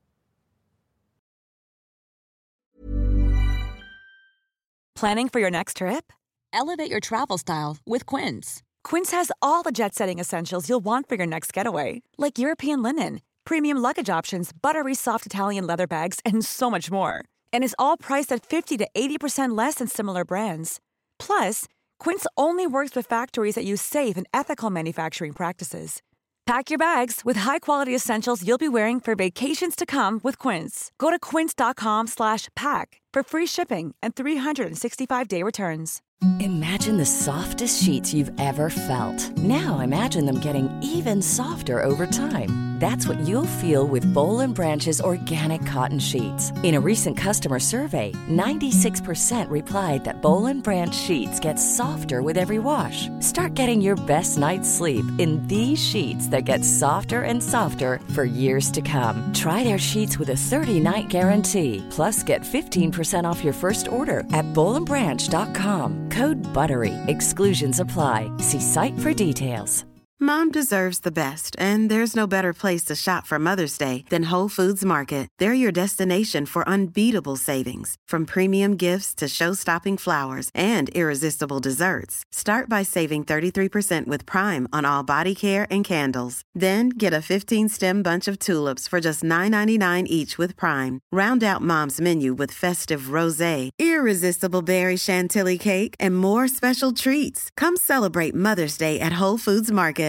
Planning for your next trip? Elevate your travel style with Quince. Quince has all the jet-setting essentials you'll want for your next getaway, like European linen, premium luggage options, buttery soft Italian leather bags, and so much more. And is all priced at 50 to 80% less than similar brands. Plus, Quince only works with factories that use safe and ethical manufacturing practices. Pack your bags with high-quality essentials you'll be wearing for vacations to come with Quince. Go to quince.com/pack for free shipping and 365-day returns. Imagine the softest sheets you've ever felt. Now imagine them getting even softer over time. That's what you'll feel with Boll & Branch's organic cotton sheets. In a recent customer survey, 96% replied that Boll & Branch sheets get softer with every wash. Start getting your best night's sleep in these sheets that get softer and softer for years to come. Try their sheets with a 30-night guarantee. Plus, get 15% off your first order at bollandbranch.com. Code BUTTERY. Exclusions apply. See site for details. Mom deserves the best, and there's no better place to shop for Mother's Day than Whole Foods Market. They're your destination for unbeatable savings, from premium gifts to show-stopping flowers and irresistible desserts. Start by saving 33% with Prime on all body care and candles. Then get a 15-stem bunch of tulips for just $9.99 each with Prime. Round out Mom's menu with festive rosé, irresistible berry chantilly cake, and more special treats. Come celebrate Mother's Day at Whole Foods Market